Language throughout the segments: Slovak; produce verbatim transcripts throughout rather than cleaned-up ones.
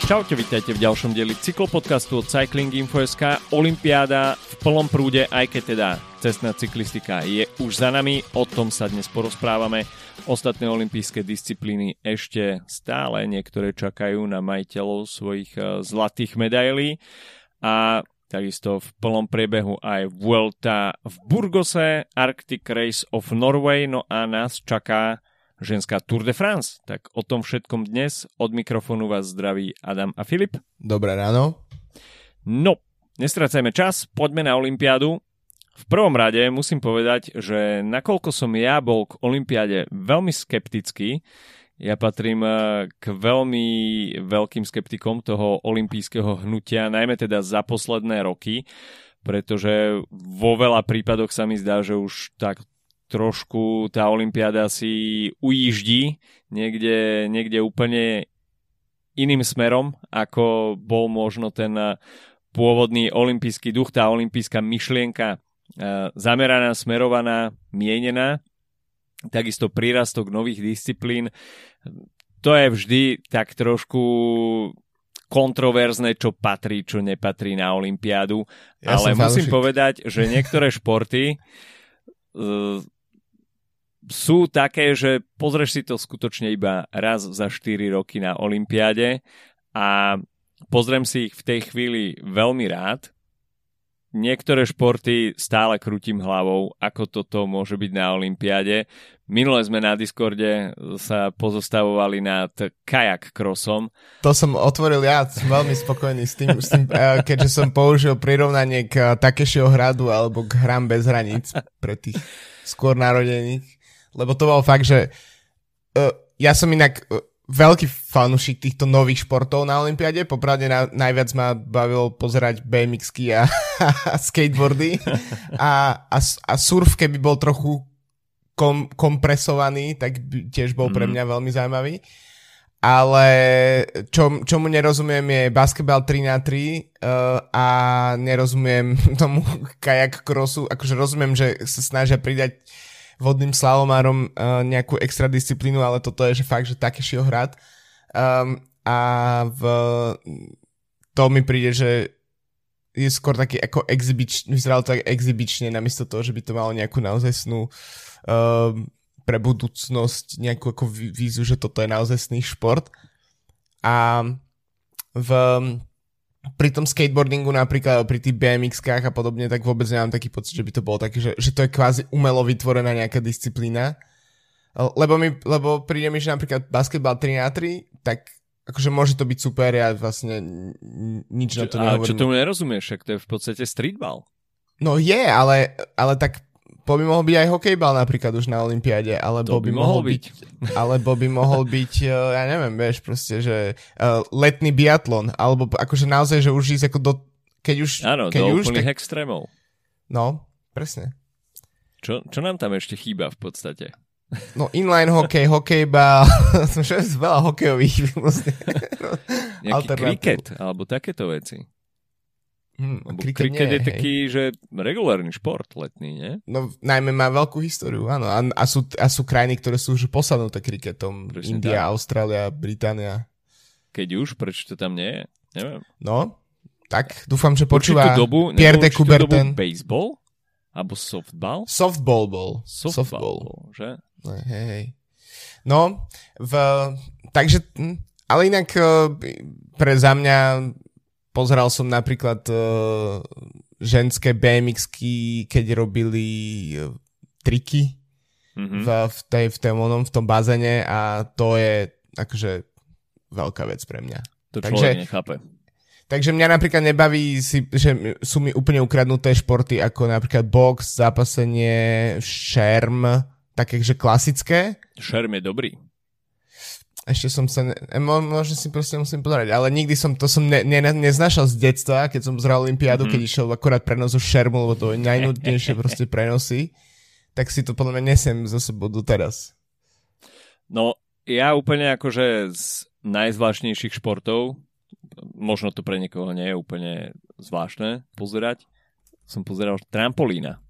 Čaute, vítajte v ďalšom dieli cyklopodcastu od Cycling Info bodka es ká. Olympiáda v plnom prúde, aj keď teda cestná cyklistika je už za nami. O tom sa dnes porozprávame. Ostatné olympijské disciplíny ešte stále niektoré čakajú na majiteľov svojich zlatých medailí. A takisto v plnom priebehu aj Vuelta v Burgose, Arctic Race of Norway, no a nás čaká ženská Tour de France. Tak o tom všetkom dnes. Od mikrofónu vás zdraví Adam a Filip. Dobré ráno. No, nestracajme čas, poďme na olympiádu. V prvom rade musím povedať, že nakoľko som ja bol k olympiáde veľmi skeptický, ja patrím k veľmi veľkým skeptikom toho olympijského hnutia, najmä teda za posledné roky, pretože vo veľa prípadoch sa mi zdá, že už tak trošku tá olympiáda si ujíždí niekde, niekde úplne iným smerom, ako bol možno ten pôvodný olympijský duch, tá olympijská myšlienka zameraná, smerovaná, mienená. Takisto prírastok nových disciplín. To je vždy tak trošku kontroverzné, čo patrí, čo nepatrí na olympiádu. Ja Ale musím fanúšik. povedať, že niektoré športy uh, sú také, že pozrieš si to skutočne iba raz za štyri roky na olympiáde a pozriem si ich v tej chvíli veľmi rád. Niektoré športy stále krútim hlavou, ako toto môže byť na olympiáde. Minule sme na Discorde sa pozostavovali nad kajak crossom. To som otvoril ja, som veľmi spokojný s tým, s tým keďže som použil prirovnanie k Takeshiho hradu alebo k Hrám bez hraníc pre tých skôr narodených. Lebo to bol fakt, že uh, ja som inak uh, veľký fanúšik týchto nových športov na olympiáde. Popravde na, najviac ma bavilo pozerať bé em iksky a, a skateboardy. A, a, a surf, keby bol trochu kom, kompresovaný, tak by tiež bol pre mňa veľmi zaujímavý. Ale čo, čomu nerozumiem je basketbal tri na tri uh, a nerozumiem tomu kajak crossu. Akože rozumiem, že sa snažia pridať vodným slalomárom uh, nejakú extra disciplínu, ale toto je že fakt, že Takeshiho hrad. Um, a v, to mi príde, že je skôr taký ako exibič, vyzeralo to tak exibične, namiesto toho, že by to malo nejakú naozajstnú uh, pre budúcnosť, nejakú ako vízu, že toto je naozajstný šport. A v pri tom skateboardingu napríklad, pri tých bé em ikskách a podobne, tak vôbec nemám taký pocit, že by to bolo také, že, že to je kvázi umelo vytvorená nejaká disciplína. Lebo, mi, lebo príde mi, že napríklad basketbal tri na tri, tak akože môže to byť super, ja vlastne nič na to nehovorím. A čo tomu nerozumieš, však to je v podstate streetball. No je, ale, ale tak by mohol byť aj hokejbal napríklad už na olympiáde, alebo by, by mohol byť, byť alebo by mohol byť, ja neviem, vieš, proste, že uh, letný biatlon, alebo akože naozaj, že už ísť ako do, keď už... Áno, keď do už, úplných tak... extrémov. No, presne. Čo, čo nám tam ešte chýba v podstate? No inline hokej, hokejbal, som všetko veľa hokejových vlastne. Nejaký kriket, alebo takéto veci. Hmm, kriket, kriket je hej. taký, že regulárny šport letný, nie? No najmä má veľkú históriu, áno. A, a, sú, a sú krajiny, ktoré sú už posadnuté kriketom. Prečne India, tak. Austrália, Británia. Keď už, prečo to tam nie je? Neviem. No, tak dúfam, že počúva dobu, Pierre de Coubertin. Baseball? Alebo softball? Softball bol. Softball, softball. Bol, že? No, hej, hej. No, v, takže, ale inak pre za mňa pozeral som napríklad uh, ženské bé em iksky, keď robili uh, triky mm-hmm. v, v, tej, v, tej, v tom bazéne a to je akože veľká vec pre mňa. To človek nechápe. Takže mňa napríklad nebaví, si, že sú mi úplne ukradnuté športy ako napríklad box, zápasenie, šerm, také, že klasické. Šerm je dobrý. Ešte som sa, ne, možno si proste musím pozerať, ale nikdy som, to som ne, ne, neznašal z detstva, keď som pozeral olympiádu, mm-hmm. keď išiel akorát prenos zo šermu, lebo to je najnudnejšie proste prenosy, tak si to podľa mňa nesiem zo sebou doteraz. No, ja úplne akože z najzvláštnejších športov, možno to pre niekoho nie je úplne zvláštne pozerať, som pozeral trampolína.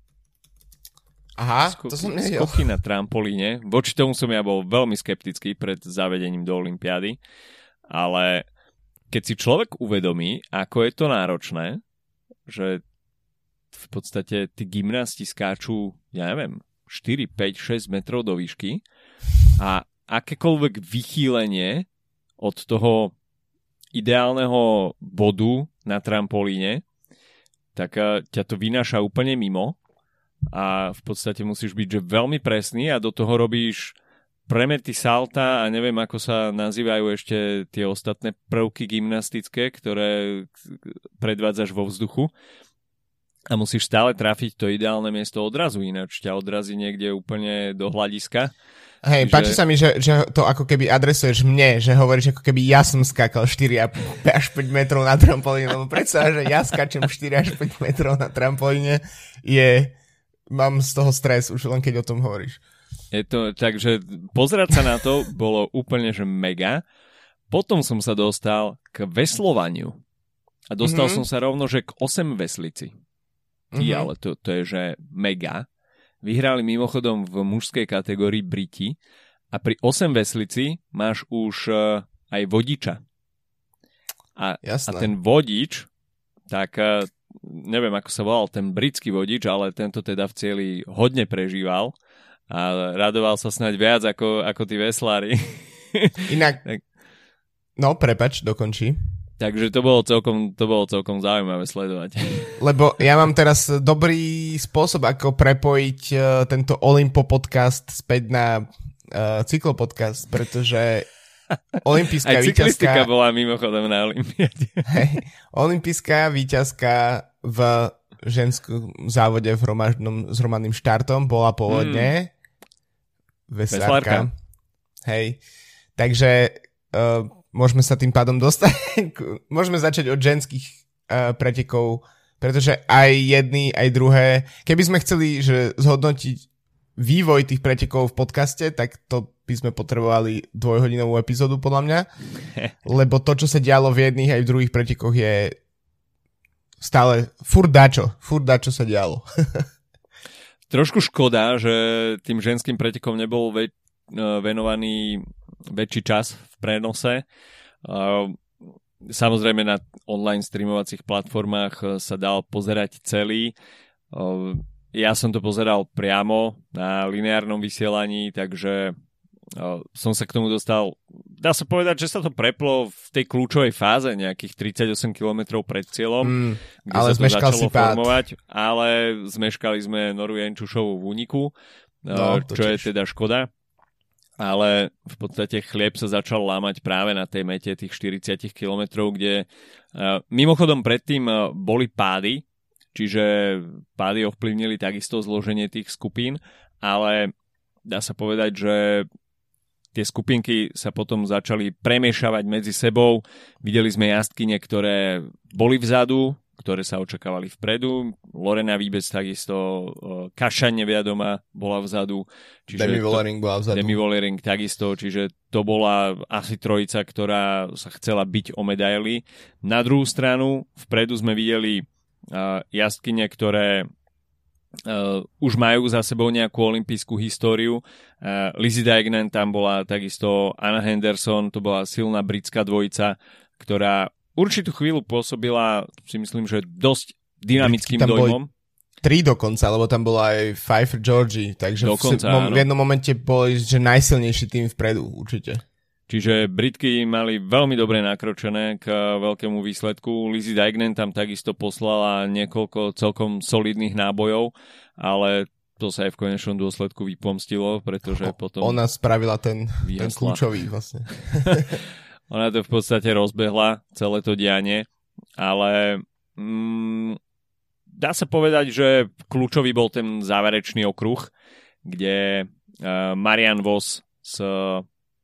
Aha, Skok, to som nevedel. Skoky na trampolíne. Voči tomu som ja bol veľmi skeptický pred zavedením do olympiády, ale keď si človek uvedomí, ako je to náročné, že v podstate tí gymnasti skáču, ja neviem, štyri, päť, šesť metrov do výšky a akékoľvek vychýlenie od toho ideálneho bodu na trampolíne, tak ťa to vynáša úplne mimo a v podstate musíš byť že veľmi presný a do toho robíš premety salta a neviem, ako sa nazývajú ešte tie ostatné prvky gymnastické, ktoré predvádzaš vo vzduchu. A musíš stále trafiť to ideálne miesto odrazu, ináč ťa odrazí niekde úplne do hľadiska. Hej, že... páči sa mi, že, že to ako keby adresuješ mne, že hovoríš ako keby ja som skákal štyri až päť metrov na trampolíne, lebo predsa, že ja skáčem štyri až päť metrov na trampolíne, je, mám z toho stres už len keď o tom hovoríš. Je to, takže pozerať sa na to bolo úplne, že mega. Potom som sa dostal k veslovaniu a dostal mm-hmm. som sa rovno, že k osem veslici. Ty, mm-hmm. ale to, to je, že mega. Vyhrali mimochodom v mužskej kategórii Briti a pri osem veslici máš už uh, aj vodiča. A, a ten vodič, tak uh, neviem, ako sa volal ten britský vodič, ale tento teda v cieli hodne prežíval a radoval sa snáď viac ako, ako tí veslári. Inak, tak, no prepač, dokončí. Takže to bolo celkom, to bolo celkom zaujímavé sledovať. Lebo ja mám teraz dobrý spôsob, ako prepojiť uh, tento Olympo podcast späť na uh, cyklopodcast, pretože olympijská aj cyklistika víťazka... bola mimochodom na olympiáde. Hej, olympijská víťazka v ženskom závode v hromadnom, s hromadným štartom bola pôvodne hmm. veslárka. Hej, takže... Uh, môžeme sa tým pádom dostať, môžeme začať od ženských uh, pretekov, pretože aj jedny, aj druhé, keby sme chceli že zhodnotiť vývoj tých pretekov v podcaste, tak to by sme potrebovali dvojhodinovú epizódu podľa mňa, lebo to, čo sa dialo v jedných aj v druhých pretekoch je stále furt dačo, furt dačo sa dialo. Trošku škoda, že tým ženským pretekom nebol ve- venovaný väčší čas v prenose. Samozrejme na online streamovacích platformách sa dal pozerať celý. Ja som to pozeral priamo na lineárnom vysielaní, takže som sa k tomu dostal. Dá sa povedať, že sa to preplo v tej kľúčovej fáze nejakých tridsaťosem kilometrov pred cieľom, mm, kde ale sa to začalo formovať, pád. Ale zmeškali sme Noru Jenčušovu v úniku, no, čo tiež. Je teda škoda. Ale v podstate chlieb sa začal lámať práve na tej mete tých štyridsať kilometrov, kde uh, mimochodom predtým uh, boli pády, čiže pády ovplyvnili takisto zloženie tých skupín, ale dá sa povedať, že tie skupinky sa potom začali premiešavať medzi sebou. Videli sme jazdkyne, ktoré boli vzadu, ktoré sa očakávali vpredu. Lorena Víbec takisto, Kaša neviadoma bola vzadu. Demi Vollering bola vzadu. Demi Vollering takisto, čiže to bola asi trojica, ktorá sa chcela byť o medaily. Na druhú stranu, vpredu sme videli uh, jazdkyne, ktoré uh, už majú za sebou nejakú olympijskú históriu. Uh, Lizzie Deignan tam bola takisto, Anna Henderson, to bola silná britská dvojica, ktorá určitú chvíľu pôsobila, si myslím, že dosť dynamickým dojmom. Tri dokonca, lebo tam bola aj Pfeiffer Georgie, takže dokonca, v, v jednom momente boli že najsilnejší tým vpredu, určite. Čiže Britky mali veľmi dobre nakročené k veľkému výsledku. Lizzie Deignan tam takisto poslala niekoľko celkom solidných nábojov, ale to sa aj v konečnom dôsledku vypomstilo, pretože o, potom... Ona spravila ten, ten kľúčový vlastne. Ona to v podstate rozbehla, celé to dianie, ale mm, dá sa povedať, že kľúčový bol ten záverečný okruh, kde uh, Marianne Vos s, uh,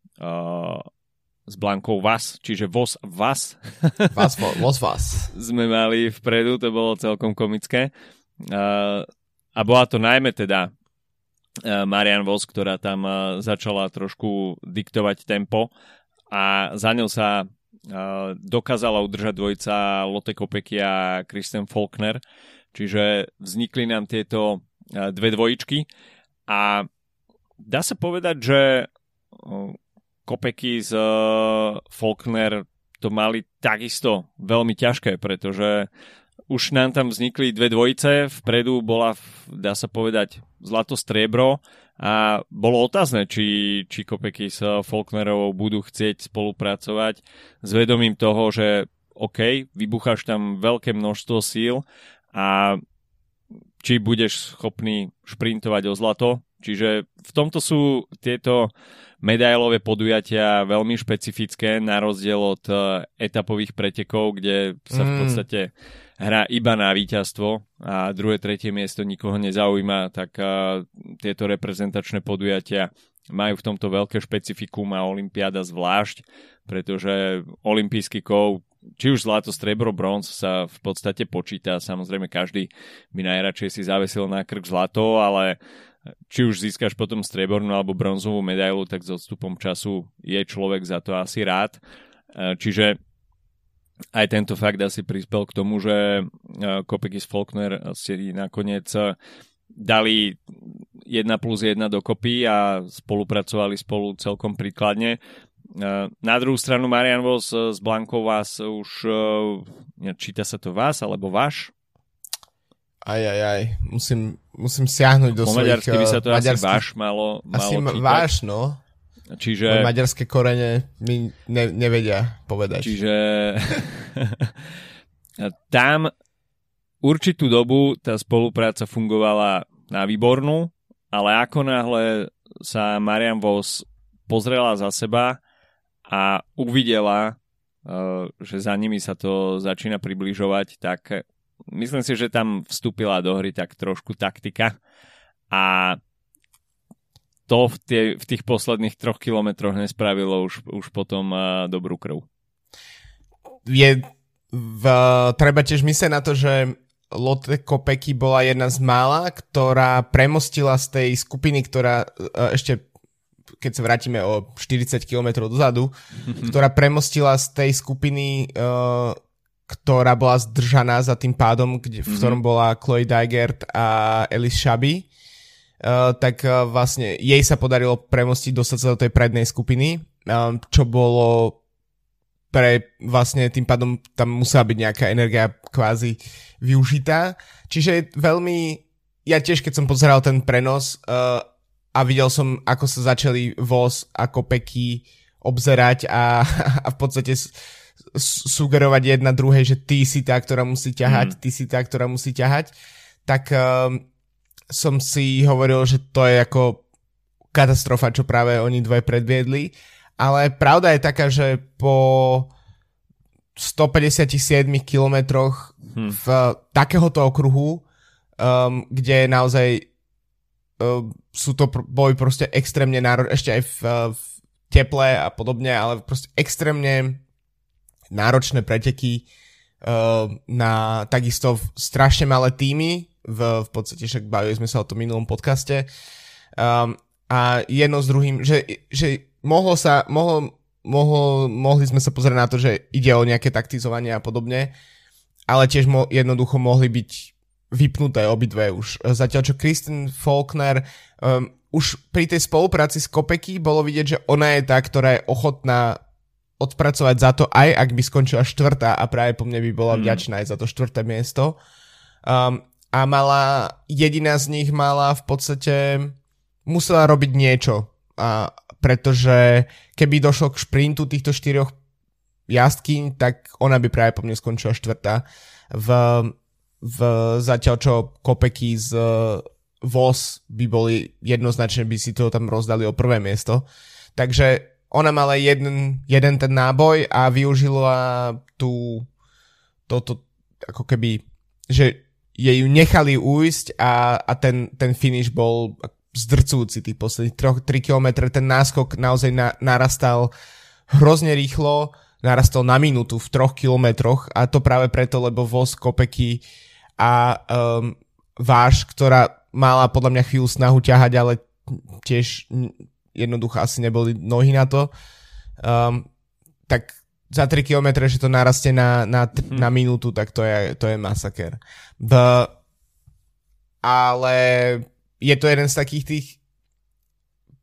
s Blankou Vas, čiže Vos Vas, Vas, Vos Vas sme mali vpredu, to bolo celkom komické. Uh, a bola to najmä teda uh, Marianne Vos, ktorá tam uh, začala trošku diktovať tempo, a za ňou sa uh, dokázala udržať dvojica Lotte Kopecky a Kristen Faulkner, čiže vznikli nám tieto uh, dve dvojičky a dá sa povedať, že uh, Kopecky z uh, Faulkner to mali takisto veľmi ťažké, pretože už nám tam vznikli dve dvojice, vpredu bola, dá sa povedať, zlato striebro a bolo otázne, či, či Kopecky s Faulknerovou budú chcieť spolupracovať s vedomím toho, že OK, vybucháš tam veľké množstvo síl a či budeš schopný šprintovať o zlato. Čiže v tomto sú tieto medailové podujatia veľmi špecifické na rozdiel od etapových pretekov, kde sa v podstate hrá iba na víťazstvo a druhé, tretie miesto nikoho nezaujíma, tak tieto reprezentačné podujatia majú v tomto veľké špecifikum a olympiáda zvlášť, pretože olympijský kov, či už zlato, striebro, bronz sa v podstate počíta. Samozrejme každý by najradšej si zavesil na krk zlato, ale či už získaš potom striebornú alebo bronzovú medailu, tak s odstupom času je človek za to asi rád. Čiže aj tento fakt asi prispel k tomu, že Kopecky s Faulkner si nakoniec dali jedna plus jedna dokopy a spolupracovali spolu celkom príkladne. Na druhú stranu Marian Vos s Blankou Vás už, číta sa to Vás alebo Váš? Aj, aj, aj. Musím, musím siahnuť do po svojich... Po maďarsky by sa to maďarských... asi Váš malo, malo asi čítať. Váš, no. Čiže... Maďarské korene mi ne, nevedia povedať. Čiže tam určitú dobu tá spolupráca fungovala na výbornú, ale ako náhle sa Marian Vos pozrela za seba a uvidela, že za nimi sa to začína približovať, tak myslím si, že tam vstúpila do hry tak trošku taktika a to v, tie, v tých posledných troch kilometroch nespravilo už, už potom uh, dobrú krv. Je v, treba tiež myslieť na to, že Lotte Kopecky bola jedna z mála, ktorá premostila z tej skupiny, ktorá uh, ešte, keď sa vrátime o štyridsať kilometrov dozadu, ktorá premostila z tej skupiny, uh, ktorá bola zdržaná za tým pádom, kde, v ktorom bola Chloe Dygert a Elise Chabbey. Uh, tak uh, vlastne jej sa podarilo premostiť, dostať sa do tej prednej skupiny, um, čo bolo pre vlastne tým pádom tam musela byť nejaká energia kvázi využitá. Čiže veľmi, ja tiež keď som pozeral ten prenos uh, a videl som, ako sa začali Vos a Kopecky obzerať a, a v podstate s, s, sugerovať jedna druhej, že ty si tá, ktorá musí ťahať, mm. ty si tá, ktorá musí ťahať, tak um, som si hovoril, že to je ako katastrofa, čo práve oni dvoje predviedli. Ale pravda je taká, že po stopäťdesiatsedem kilometroch hmm. v takéhoto okruhu, um, kde naozaj um, sú to pr- boli proste extrémne náročné, ešte aj v, v teple a podobne, ale proste extrémne náročné preteky um, na takisto strašne malé týmy. V, v podstate však bavili sme sa o tom minulom podcaste um, a jedno s druhým, že, že mohlo sa, mohlo, mohlo, mohli sme sa pozrieť na to, že ide o nejaké taktizovanie a podobne, ale tiež mo, jednoducho mohli byť vypnuté obidve už. Zatiaľ čo Kristin Faulkner um, už pri tej spolupráci s Kopecky bolo vidieť, že ona je tá, ktorá je ochotná odpracovať za to, aj ak by skončila štvrtá a práve po mne by bola vďačná aj za to štvrté miesto. Um, A mala, jediná z nich mala v podstate, musela robiť niečo, a pretože keby došlo k šprintu týchto štyroch jazdkyň, tak ona by práve po mne skončila štvrtá. V, v zatiaľ čo Kopecky z Vos by boli jednoznačne, by si to tam rozdali o prvé miesto. Takže ona mala jeden, jeden ten náboj a využila tú, toto ako keby, že jej ju nechali ujsť a, a ten, ten finish bol zdrcujúci tých posledných tri kilometre. Ten náskok naozaj na, narastal hrozne rýchlo, narastal na minútu v troch kilometroch a to práve preto, lebo Vos, Kopecky a um, Váš, ktorá mala podľa mňa chvíľu snahu ťahať, ale tiež jednoducho asi neboli nohy na to, um, tak za tri kilometre, že to narastie na, na, na minútu, tak to je, to je masaker. B, ale je to jeden z takých tých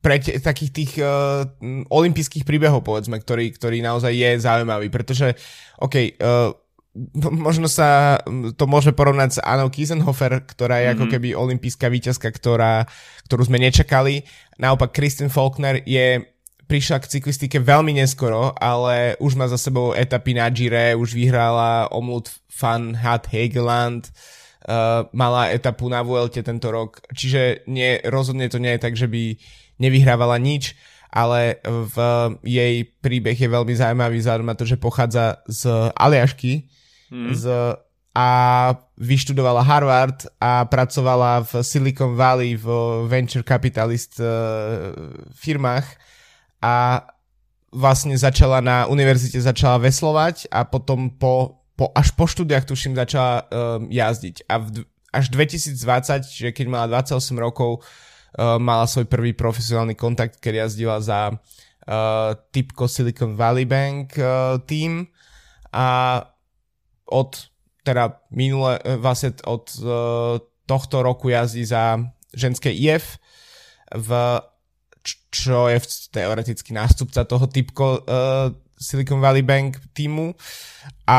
pre t- takých tých uh, olympijských príbehov, povedzme, ktorý, ktorý naozaj je zaujímavý, pretože, OK, uh, možno sa to môže porovnať s Annou Kiesenhofer, ktorá je mm-hmm. ako keby olympijská víťazka, ktorá, ktorú sme nečakali. Naopak Kristin Faulkner je prišla k cyklistike veľmi neskoro, ale už má za sebou etapy na Gire, už vyhrala Omloop van het Hageland, uh, mala etapu na Vuelte tento rok, čiže nie, rozhodne to nie je tak, že by nevyhrávala nič, ale v jej príbeh je veľmi zaujímavý vzhľadom na to, že pochádza z Aliašky mm. z, a vyštudovala Harvard a pracovala v Silicon Valley v venture capitalist uh, firmách a vlastne začala na univerzite začala veslovať a potom po, po až po štúdiách tuším začala um, jazdiť a v, až dvetisícdvadsať, čiže keď mala dvadsaťosem rokov, uh, mala svoj prvý profesionálny kontakt, keď jazdila za uh, typko Silicon Valley Bank uh, team a od teda minule, vlastne od uh, tohto roku jazdí za ženské í ef v čo je teoreticky nástupca toho typko uh, Silicon Valley Bank týmu a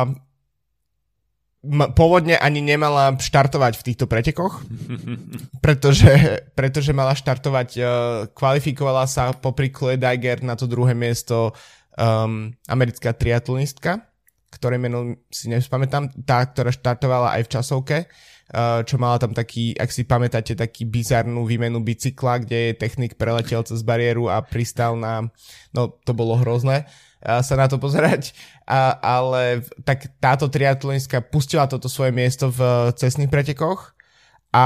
m- pôvodne ani nemala štartovať v týchto pretekoch, pretože, pretože mala štartovať, uh, kvalifikovala sa popri Chloe Dygert na to druhé miesto um, americká triatlonistka, ktoré meno si nespamätám, tá, ktorá štartovala aj v časovke, čo mala tam taký, ak si pamätáte, taký bizarnú výmenu bicykla, kde je technik preletel cez bariéru a pristal na, no to bolo hrozné sa na to pozerať, a, ale tak táto triatlonistka pustila toto svoje miesto v cestných pretekoch a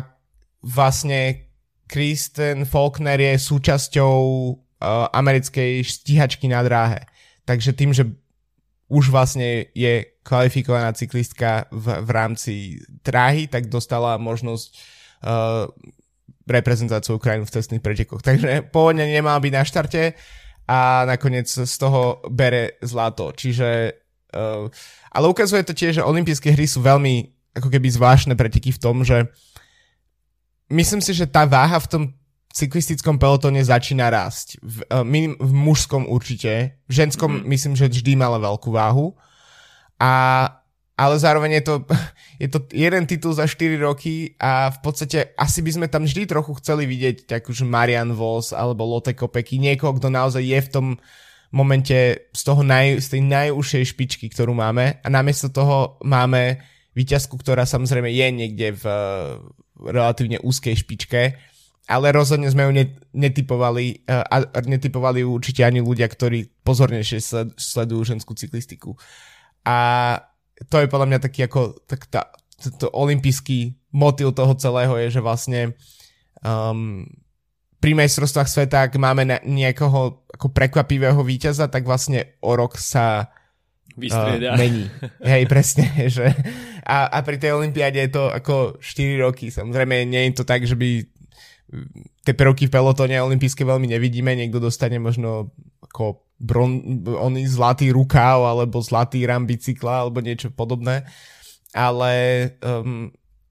vlastne Kristen Faulkner je súčasťou uh, americkej stíhačky na dráhe. Takže tým, že už vlastne je kvalifikovaná cyklistka v, v rámci dráhy, tak dostala možnosť uh, reprezentovať svoju krajinu v cestných pretekoch. Takže pôvodne nemala byť na štarte a nakoniec z toho bere zlato. Čiže, uh, ale ukazuje to tiež, že olympijské hry sú veľmi ako keby zvláštne preteky v tom, že myslím si, že tá váha v tom cyklistickom pelotóne začína rásť. V, minim, v mužskom určite. V ženskom mm. myslím, že vždy mala veľkú váhu. A, ale zároveň je to, je to jeden titul za štyri roky a v podstate asi by sme tam vždy trochu chceli vidieť takúže Marianne Vos alebo Lotte Kopecky, niekoho, kto naozaj je v tom momente z, toho naj, z tej najúžšej špičky, ktorú máme, a namiesto toho máme víťazku, ktorá samozrejme je niekde v relatívne úzkej špičke, ale rozhodne sme ju netypovali a netypovali ju určite ani ľudia, ktorí pozornejšie sledujú ženskú cyklistiku. A to je podľa mňa taký ako tak tá, to olympijský motív toho celého je, že vlastne um, pri majstrovstvách sveta, ak máme na, nejakého ako prekvapivého víťaza, tak vlastne o rok sa uh, mení. Hej, presne. Že, a, a pri tej olympiáde je to ako štyri roky. Samozrejme, nie je to tak, že by tie prvky v pelotóne olympijské veľmi nevidíme, niekto dostane možno ako bron, oný zlatý rukáv alebo zlatý ram bicykla alebo niečo podobné, ale um,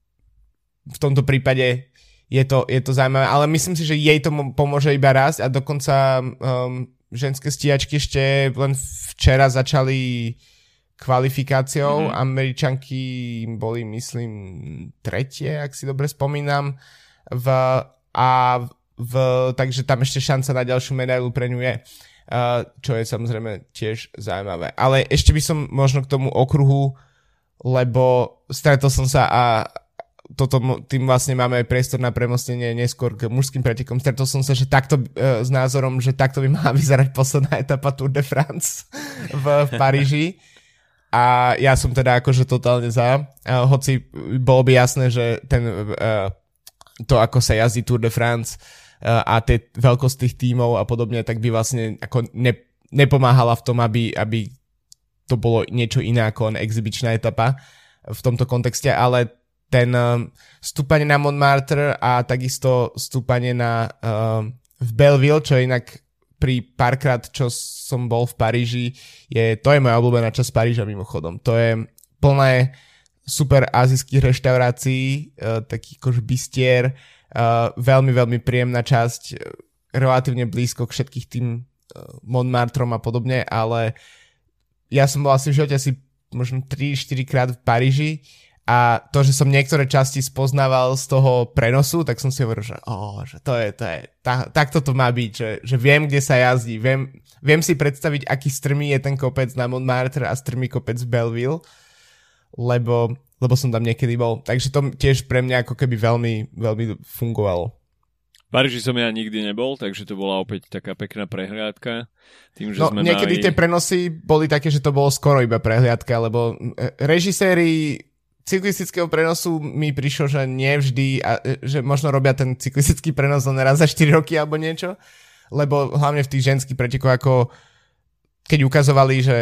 v tomto prípade je to, je to zaujímavé, ale myslím si, že jej to pomôže iba rásť a dokonca um, ženské stíhačky ešte len včera začali kvalifikáciou, mm-hmm. Američanky boli myslím tretie, ak si dobre spomínam, v a v, takže tam ešte šanca na ďalšiu medailu pre ňu je, uh, čo je samozrejme tiež zaujímavé. Ale ešte by som možno k tomu okruhu, lebo stretol som sa a toto, tým vlastne máme priestor na premostenie neskôr k mužským pretekom. Stretol som sa, že takto uh, s názorom, že takto by mala vyzerať posledná etapa Tour de France v, v Paríži. A ja som teda akože totálne za, uh, hoci bolo by jasné, že ten uh, to, ako sa jazdí Tour de France uh, a tie veľkosť tých tímov a podobne, tak by vlastne ako ne, nepomáhala v tom, aby, aby to bolo niečo iné ako exibičná etapa v tomto kontexte, ale ten uh, stúpanie na Montmartre a takisto stúpanie na uh, v Belleville, čo je inak pri párkrát, čo som bol v Paríži, je, to je moja obľúbená časť Paríža mimochodom. To je plné super azijských reštaurácií, uh, taký akož bistier, uh, veľmi, veľmi príjemná časť. relatívne blízko k všetkých tým uh, Montmartrom a podobne, ale ja som bol asi v živote asi možno tri štyri krát v Paríži a to, že som niektoré časti spoznával z toho prenosu, tak som si hovoril, že, oh, že to je, to je, tá, takto to má byť, že, že viem, kde sa jazdí, viem, viem si predstaviť, aký strmý je ten kopec na Montmartre a strmý kopec v Belleville, lebo, lebo som tam niekedy bol. Takže to tiež pre mňa ako keby veľmi, veľmi fungovalo. V Paríži som ja nikdy nebol, takže to bola opäť taká pekná prehliadka. Tým, že no sme niekedy mali... tie prenosy boli také, že to bolo skoro iba prehliadka, lebo režiséri cyklistického prenosu mi prišlo, že nie vždy, a, že možno robia ten cyklistický prenos len raz za štyri roky alebo niečo, lebo hlavne v tých ženských pretekoch, ako keď ukazovali, že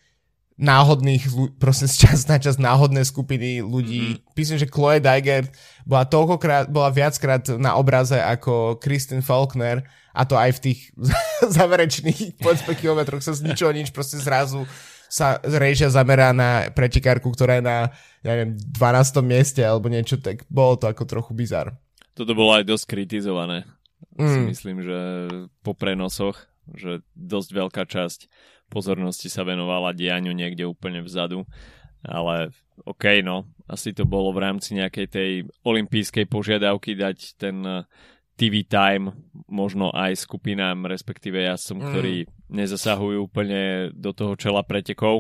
náhodných, proste z čas na čas náhodné skupiny ľudí. Mm-hmm. Myslím, že Chloe Dygert bola toľkokrát, bola viackrát na obraze ako Kristin Faulkner a to aj v tých záverečných povedzme kilometroch sa z ničoho nič proste zrazu sa režia zamerá na pretekárku, ktorá je na ja neviem, dvanástom mieste alebo niečo, tak bolo to ako trochu bizar. Toto bolo aj dosť kritizované. Mm. Si myslím, že po prenosoch, že dosť veľká časť pozornosti sa venovala dianiu niekde úplne vzadu, ale okej, okay, no, asi to bolo v rámci nejakej tej olympijskej požiadavky dať ten té vé time možno aj skupinám, respektíve jazdcom, mm. ktorí nezasahujú úplne do toho čela pretekov.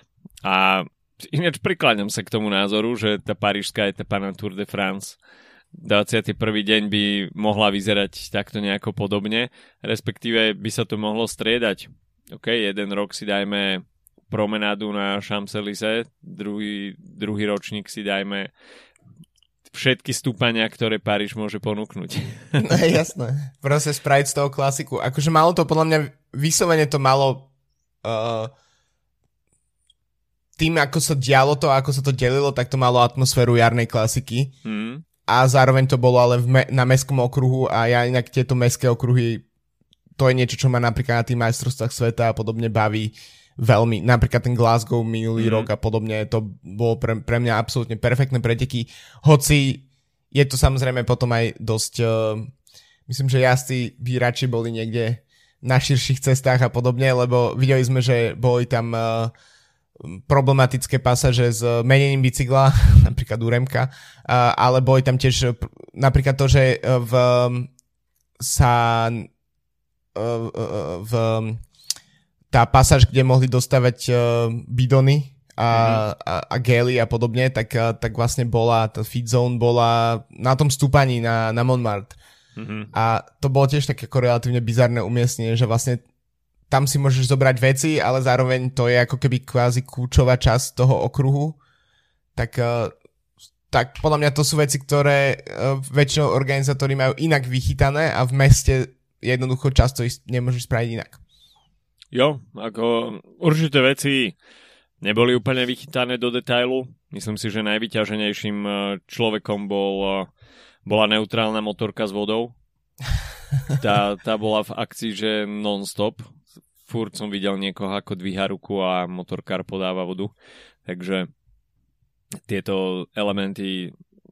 A ináč prikláňam sa k tomu názoru, že tá parížská etapa na Tour de France dvadsiaty prvý deň by mohla vyzerať takto nejako podobne, respektíve by sa to mohlo striedať. OK, jeden rok si dajme promenádu na Champs-Élysées, druhý, druhý ročník si dajme všetky stúpania, ktoré Paríž môže ponúknuť. No, jasné. Proste spraviť z toho klasiku. Akože malo to, podľa mňa, vyslovene to malo uh, tým, ako sa dialo to, ako sa to delilo, tak to malo atmosféru jarnej klasiky. Mm. A zároveň to bolo ale v me- na mestskom okruhu a ja inak tieto mestské okruhy, to je niečo, čo ma napríklad na tých majstrovstvách sveta a podobne baví veľmi. Napríklad ten Glasgow minulý mm. rok a podobne, to bolo pre, pre mňa absolútne perfektné preteky. Hoci je to samozrejme potom aj dosť, uh, myslím, že jazdci by radšej boli niekde na širších cestách a podobne, lebo videli sme, že boli tam uh, problematické pasaže s menením bicykla, napríklad u Remka, uh, ale boli tam tiež uh, napríklad to, že uh, v um, sa uh, uh, v tá pasáž, kde mohli dostávať uh, bidony a, mm-hmm. a, a gély a podobne, tak, uh, tak vlastne bola, tá feed zone bola na tom stúpaní na, na Montmartre. Mm-hmm. A to bolo tiež také ako relatívne bizarné umiestnenie, že vlastne tam si môžeš zobrať veci, ale zároveň to je ako keby kvázi kľúčová časť toho okruhu. Tak, uh, tak podľa mňa to sú veci, ktoré uh, väčšinou organizátori majú inak vychytané a v meste jednoducho často nemôžeš spraviť inak. Jo, ako určité veci neboli úplne vychytané do detailu. Myslím si, že najvyťaženejším človekom bol, bola neutrálna motorka s vodou. Tá, tá bola v akcii, že non-stop. Furt som videl niekoho, ako dvíha ruku a motorkár podáva vodu. Takže tieto elementy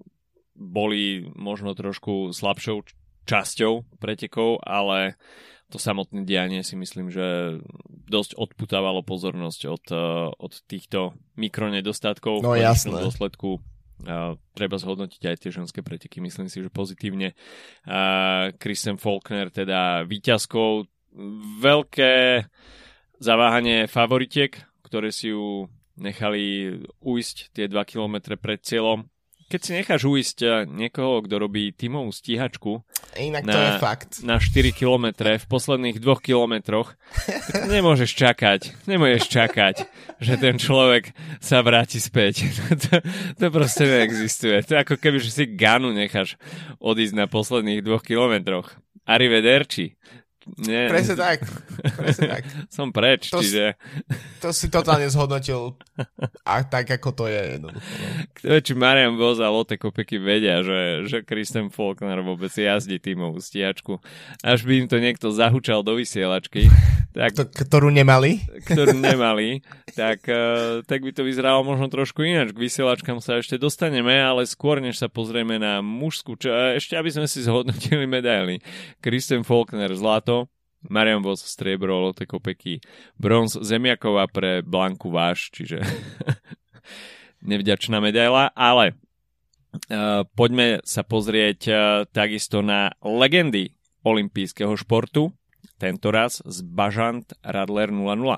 boli možno trošku slabšou časťou pretekov, ale to samotné dianie si myslím, že dosť odputávalo pozornosť od, od týchto mikronedostatkov. No jasné. V dôsledku uh, treba zhodnotiť aj tie ženské preteky. Myslím si, že pozitívne. Uh, Kristin Faulkner teda víťazkou. Veľké zaváhanie favoritiek, ktoré si ju nechali ujsť tie dva kilometre pred cieľom. Keď si necháš ujsť niekoho, kto robí tímovú stíhačku inak na, to je fakt. na štyri kilometre v posledných dvoch kilometroch, tak nemôžeš čakať, nemôžeš čakať, že ten človek sa vráti späť. To, to proste neexistuje. To je ako keby, že si Ganu necháš odísť na posledných dvoch kilometroch. Arrivederci. Nie. Presne tak. Presne tak. Som preč, to čiže... Si, to si totálne zhodnotil a tak, ako to je. Kto či Marian Vos a Lotte Kopecky vedia, že, že Kristen Faulkner vôbec jazdí tímovú stíhačku. Až by im to niekto zahučal do vysielačky. Tak, to, ktorú nemali. Ktorú nemali. Tak, tak by to vyzeralo možno trošku ináč. K vysielačkám sa ešte dostaneme, ale skôr, než sa pozrieme na mužskú, čo, ešte aby sme si zhodnotili medaily. Kristen Faulkner zlato, Marian Vos striebro, Lotte Kopecky bronz, Zemiaková pre Blanku Váš, čiže nevďačná medaila, ale uh, poďme sa pozrieť uh, takisto na legendy olympijského športu, tento raz z Bažant Radler nula nula.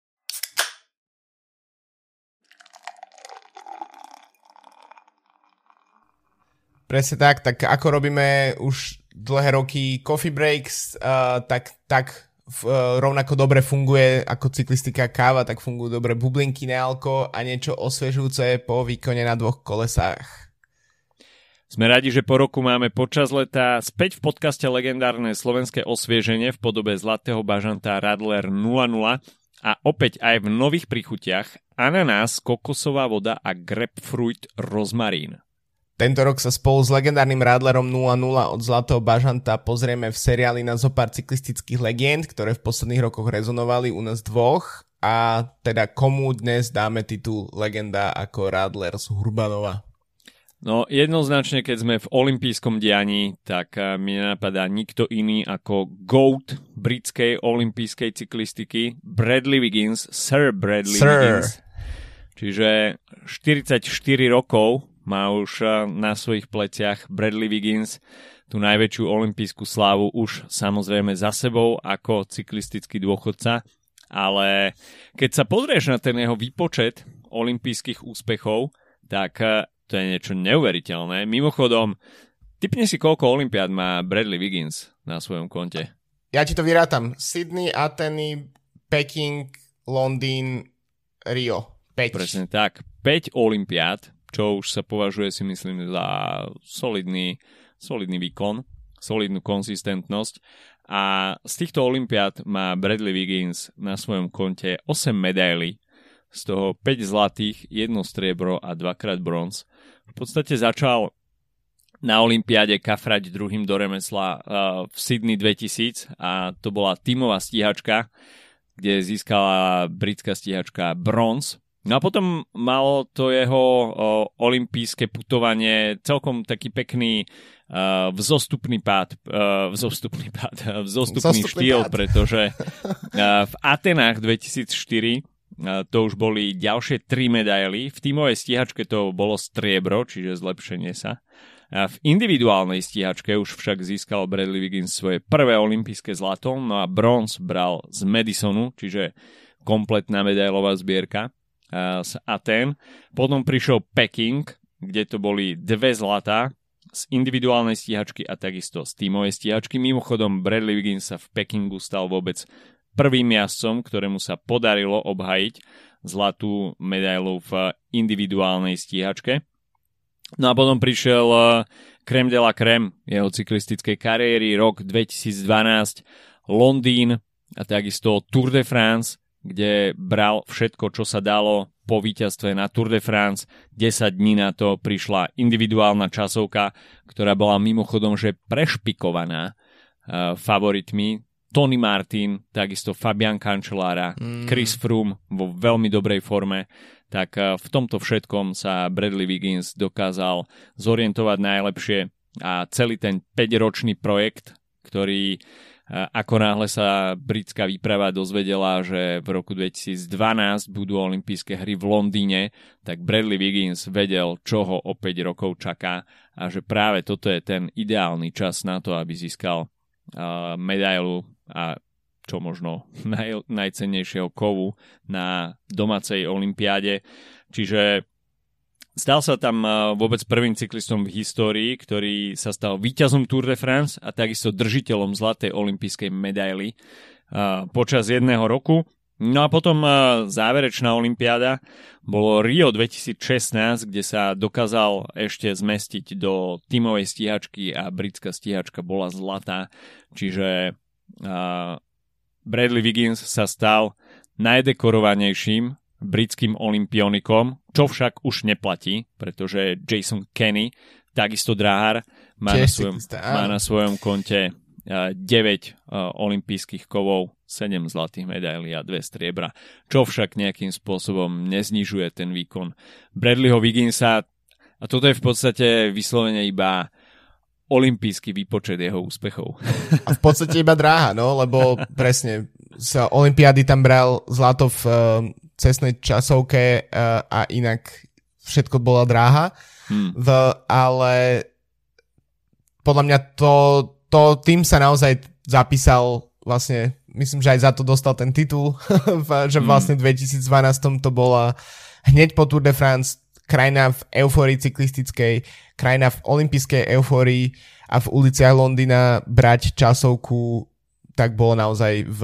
Presne tak, tak ako robíme už dlhé roky coffee breaks, uh, tak, tak uh, rovnako dobre funguje ako cyklistika káva, tak fungujú dobre bublinky nealko a niečo osviežujúce po výkone na dvoch kolesách. Sme radi, že po roku máme počas leta späť v podcaste legendárne slovenské osvieženie v podobe zlatého bažanta Radler nula nula a opäť aj v nových príchutiach ananás, kokosová voda a grapefruit rozmarín. Tento rok sa spolu s legendárnym Radlerom nula nula od Zlatého bažanta pozrieme v seriáli na zopár cyklistických legend, ktoré v posledných rokoch rezonovali u nás dvoch, a teda komu dnes dáme titul legenda ako Radler z Hurbanova. No jednoznačne, keď sme v olympijskom dianí, tak mi nenapadá nikto iný ako GOAT britskej olympijskej cyklistiky Bradley Wiggins, Sir Bradley Sir. Wiggins. Čiže štyridsaťštyri rokov má už na svojich pleciach Bradley Wiggins tú najväčšiu olympijskú slávu už samozrejme za sebou ako cyklistický dôchodca, ale keď sa pozrieš na ten jeho výpočet olympijských úspechov, tak to je niečo neuveriteľné. Mimochodom, tipni si, koľko olympiád má Bradley Wiggins na svojom konte. Ja ti to vyrátam. Sydney, Ateny, Peking, Londýn, Rio. päť. Presne tak. päť olympiád, čo už sa považuje, si myslím, za solidný, solidný výkon, solidnú konzistentnosť. A z týchto olympiád má Bradley Wiggins na svojom konte osem medailí, z toho päť zlatých, jedno striebro a dvakrát bronz. V podstate začal na olympiáde kafrať druhým do remesla uh, v Sydney dvetisíc a to bola tímová stíhačka, kde získala britská stíhačka bronz. No a potom malo to jeho o, olympijské putovanie celkom taký pekný uh, vzostupný pád, uh, vzostupný pád, vzostupný štýl, pád. Pretože uh, v Atenách dvetisícštyri uh, to už boli ďalšie tri medaily, v tímovej stíhačke to bolo striebro, čiže zlepšenie sa. A v individuálnej stíhačke už však získal Bradley Wiggins svoje prvé olympijské zlato, no a bronz bral z Madisonu, čiže kompletná medailová zbierka z Aten. Potom prišiel Peking, kde to boli dve zlatá z individuálnej stíhačky a takisto z tímovej stíhačky. Mimochodom, Bradley Wiggins sa v Pekingu stal vôbec prvým jazdcom, ktorému sa podarilo obhajiť zlatú medailu v individuálnej stíhačke. No a potom prišiel crème de la crème jeho cyklistickej kariéry, rok dvetisícdvanásť, Londýn a takisto Tour de France, kde bral všetko, čo sa dalo po víťazstve na Tour de France. desať dní na to prišla individuálna časovka, ktorá bola mimochodom že prešpikovaná uh, favoritmi. Tony Martin, takisto Fabian Cancellara, mm. Chris Froome vo veľmi dobrej forme. Tak uh, v tomto všetkom sa Bradley Wiggins dokázal zorientovať najlepšie a celý ten päťročný projekt, ktorý ako náhle sa britská výprava dozvedela, že v roku dvetisícdvanásť budú olympijské hry v Londýne, tak Bradley Wiggins vedel, čo ho o päť rokov čaká a že práve toto je ten ideálny čas na to, aby získal uh, medailu a čo možno naj, najcennejšieho kovu na domácej olympiáde. Čiže stal sa tam vôbec prvým cyklistom v histórii, ktorý sa stal víťazom Tour de France a takisto držiteľom zlatej olympijskej medaily počas jedného roku. No a potom záverečná olympiáda bolo Rio dvetisícšestnásť, kde sa dokázal ešte zmestiť do tímovej stíhačky a britská stíhačka bola zlatá. Čiže uh, Bradley Wiggins sa stal najdekorovanejším britským olympionikom, čo však už neplatí, pretože Jason Kenny, takisto dráhar, má, na svojom, má na svojom konte uh, deväť uh, olympijských kovov, sedem zlatých medailí a dve striebra, čo však nejakým spôsobom neznižuje ten výkon Bradleyho Wigginsa. A toto je v podstate vyslovene iba olympijský výpočet jeho úspechov. A v podstate iba dráha, no, lebo presne sa olympiády tam bral zlato v uh, cestnej časovke uh, a inak všetko bola dráha. Hmm. V, ale podľa mňa to, to tým sa naozaj zapísal vlastne, myslím, že aj za to dostal ten titul, že vlastne v dvetisícdvanásť to bola hneď po Tour de France krajina v eufórii cyklistickej, krajina v olympijskej eufórii a v uliciach Londýna brať časovku, tak bolo naozaj v,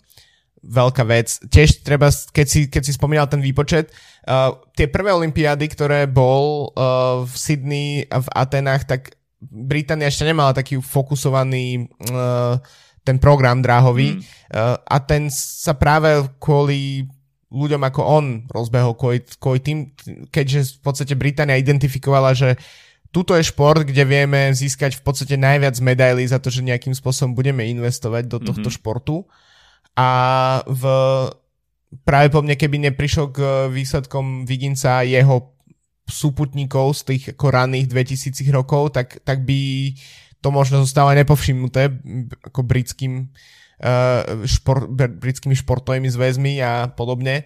veľká vec. Tiež treba, keď si, keď si spomínal ten výpočet, uh, tie prvé olympiády, ktoré bol uh, v Sydney a v Atenách, tak Británia ešte nemala taký fokusovaný uh, ten program dráhový mm. uh, a ten sa práve kvôli ľuďom ako on rozbehol, kvôli, kvôli tým, keďže v podstate Británia identifikovala, že tuto je šport, kde vieme získať v podstate najviac medailí za to, že nejakým spôsobom budeme investovať do tohto mm-hmm. športu. A v, práve po mne, keby neprišiel k výsledkom Wigginsa jeho súputníkov z tých ako raných dvetisícich rokov, tak, tak by to možno zostalo nepovšimnuté ako britským Šport, britskými športovými zväzmi a podobne.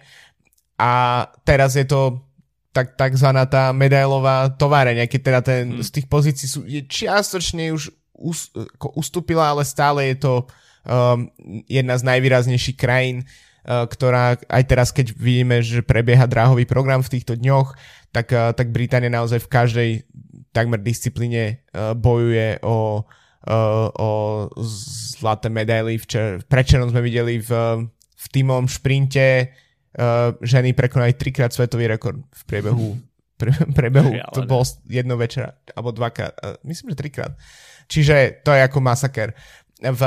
A teraz je to tak, takzvaná tá medailová továreň, keď teda ten, hmm. z tých pozícií sú, je čiastočne už us, ustúpila, ale stále je to um, jedna z najvýraznejších krajín, uh, ktorá aj teraz, keď vidíme, že prebieha dráhový program v týchto dňoch, tak, uh, tak Británia naozaj v každej takmer disciplíne uh, bojuje o Uh, o zlaté medaily. Včer, prečerom sme videli v, v tímovom šprinte uh, ženy prekonali trikrát svetový rekord v priebehu, pre, priebehu to bolo jedno večera, alebo dvakrát, uh, myslím, že trikrát. Čiže to je ako masaker. V,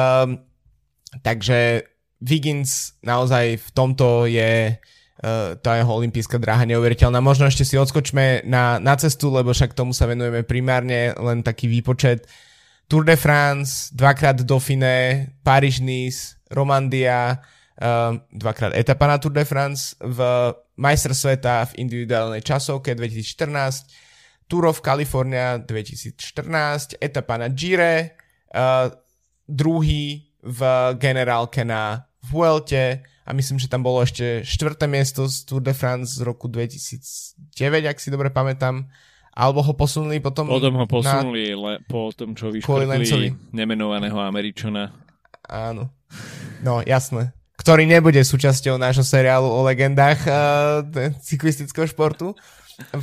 takže Wiggins naozaj v tomto je uh, tá jeho olympijská dráha neuveriteľná. Možno ešte si odskočme na, na cestu, lebo však tomu sa venujeme primárne, len taký výpočet. Tour de France, dvakrát Dauphiné, Paríž-Nice, Romandia, um, dvakrát etapa na Tour de France, v majster sveta v individuálnej časovke dvetisícštrnásť, Tour of California dvetisícštrnásť, etapa na Gire, uh, druhý v generálke na Vuelte a myslím, že tam bolo ešte štvrté miesto z Tour de France z roku dvetisícdeväť, ak si dobre pamätám. Alebo ho posunuli potom... Potom ho posunuli na... le, po tom, čo vyškrtli nemenovaného Američana. Áno. No, jasné. Ktorý nebude súčasťou nášho seriálu o legendách uh, cyklistického športu. V,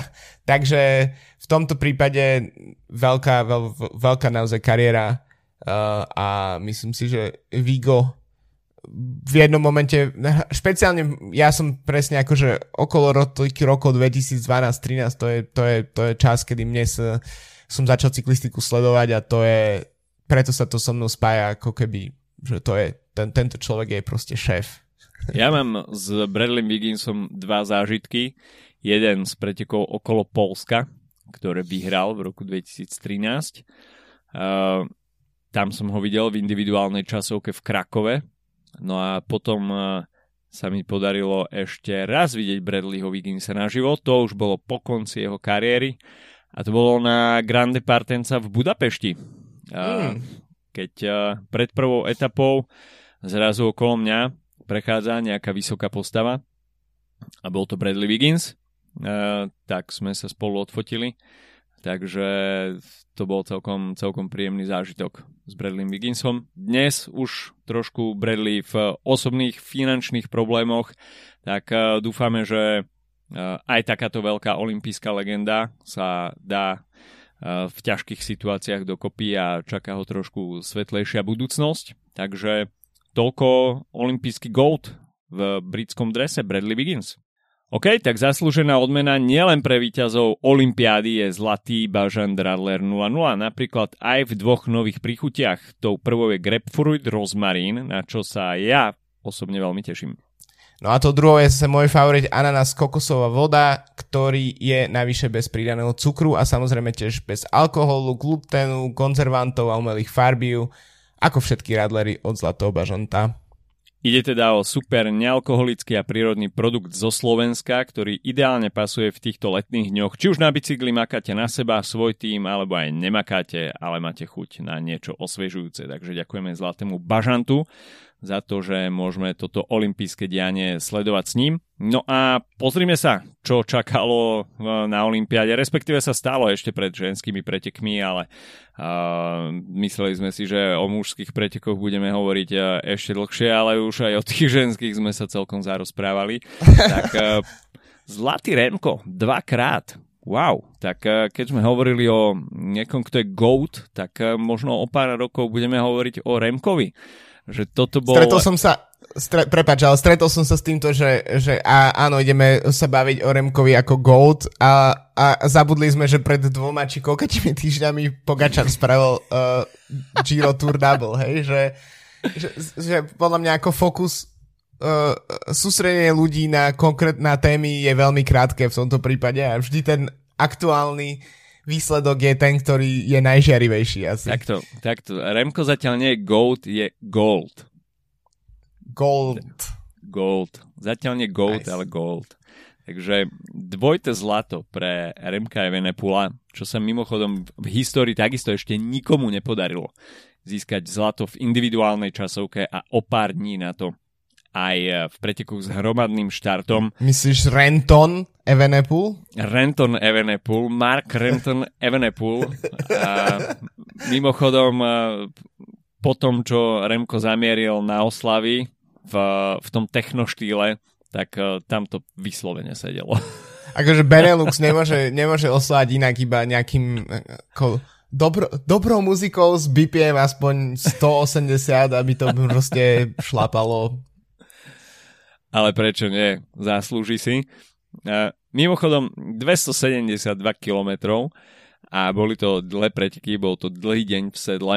takže v tomto prípade veľká, veľ, veľká naozaj kariéra uh, a myslím si, že Vigo v jednom momente, špeciálne ja som presne akože okolo rokov dvetisícdvanásť trinásť, to je, to je, to je čas, kedy mne sa, som začal cyklistiku sledovať a to je, preto sa to so mnou spája ako keby, že to je, ten, tento človek je proste šéf. Ja mám s Bradleym Wigginsom dva zážitky. Jeden z pretekov okolo Poľska, ktoré vyhral v roku dvetisíctrinásť. Uh, tam som ho videl v individuálnej časovke v Krakove. No a potom uh, sa mi podarilo ešte raz vidieť Bradleyho Wigginsa naživo. To už bolo po konci jeho kariéry. A to bolo na Grande Partenza v Budapešti. Uh, mm. Keď uh, pred prvou etapou zrazu okolo mňa prechádza nejaká vysoká postava a bol to Bradley Wiggins. Uh, tak sme sa spolu odfotili. Takže to bol celkom, celkom príjemný zážitok s Bradleym Wigginsom. Dnes už trošku Bradley v osobných finančných problémoch, tak uh, dúfame, že uh, aj takáto veľká olympijská legenda sa dá uh, v ťažkých situáciách dokopy a čaká ho trošku svetlejšia budúcnosť. Takže toľko olympijský gold v britskom drese Bradley Wiggins. OK, tak zaslúžená odmena nielen pre víťazov olympiády je zlatý Bažant Radler nula nula, napríklad aj v dvoch nových príchutiach. Tou prvou je grapefruit rozmarín, na čo sa ja osobne veľmi teším. No a to druhou je zase môj favorit ananas kokosová voda, ktorý je navyše bez pridaného cukru a samozrejme tiež bez alkoholu, gluténu, konzervantov a umelých farbív, ako všetky radlery od Zlatého Bažanta. Ide teda o super nealkoholický a prírodný produkt zo Slovenska, ktorý ideálne pasuje v týchto letných dňoch. Či už na bicykli makáte na seba, svoj tím, alebo aj nemakáte, ale máte chuť na niečo osviežujúce. Takže ďakujeme Zlatému Bažantu za to, že môžeme toto olympijské dianie sledovať s ním. No a pozrime sa, čo čakalo na olympiáde, respektíve sa stalo ešte pred ženskými pretekmi, ale uh, mysleli sme si, že o mužských pretekoch budeme hovoriť uh, ešte dlhšie, ale už aj o tých ženských sme sa celkom zarozprávali. Tak uh, Zlatý Remko, dvakrát. Wow, tak uh, keď sme hovorili o niekom, kto je GOAT, tak uh, možno o pár rokov budeme hovoriť o Remkovi. Že toto bol... Stretol som sa, stre, prepáč, ale stretol som sa s týmto, že, že á, áno, ideme sa baviť o Remkovi ako GOAT a, a zabudli sme, že pred dvoma či koľkatými týždňami Pogačar spravil uh, Giro Tour Double, hej, že, že, že podľa mňa ako fokus uh, sústredenie ľudí na konkrétne témy je veľmi krátke v tomto prípade a vždy ten aktuálny výsledok je ten, ktorý je najžiarivejší asi. Takto, takto. Remko zatiaľ nie je GOAT, je Gold. Gold. Gold. Zatiaľ nie GOAT, nice. Ale Gold. Takže dvojité zlato pre Remka Evenepoela, čo sa mimochodom v histórii takisto ešte nikomu nepodarilo získať zlato v individuálnej časovke a o pár dní na to aj v pretekoch s hromadným štartom. Myslíš Renton Evenepoel? Renton Evenepoel, Mark Renton Evenepoel. A mimochodom, po tom, čo Remko zamieril na oslavy v, v tom technoštýle, tak tam to vyslovene sedelo. Akože Benelux nemôže, nemôže oslávať inak iba nejakým ako, dobro, dobrou muzikou s bé pé em aspoň sto osemdesiat, aby to proste šlapalo. Ale prečo nie? Zaslúži si. Uh, mimochodom, dvestosedemdesiatdva kilometrov a boli to dlhé preteky, bol to dlhý deň v sedle.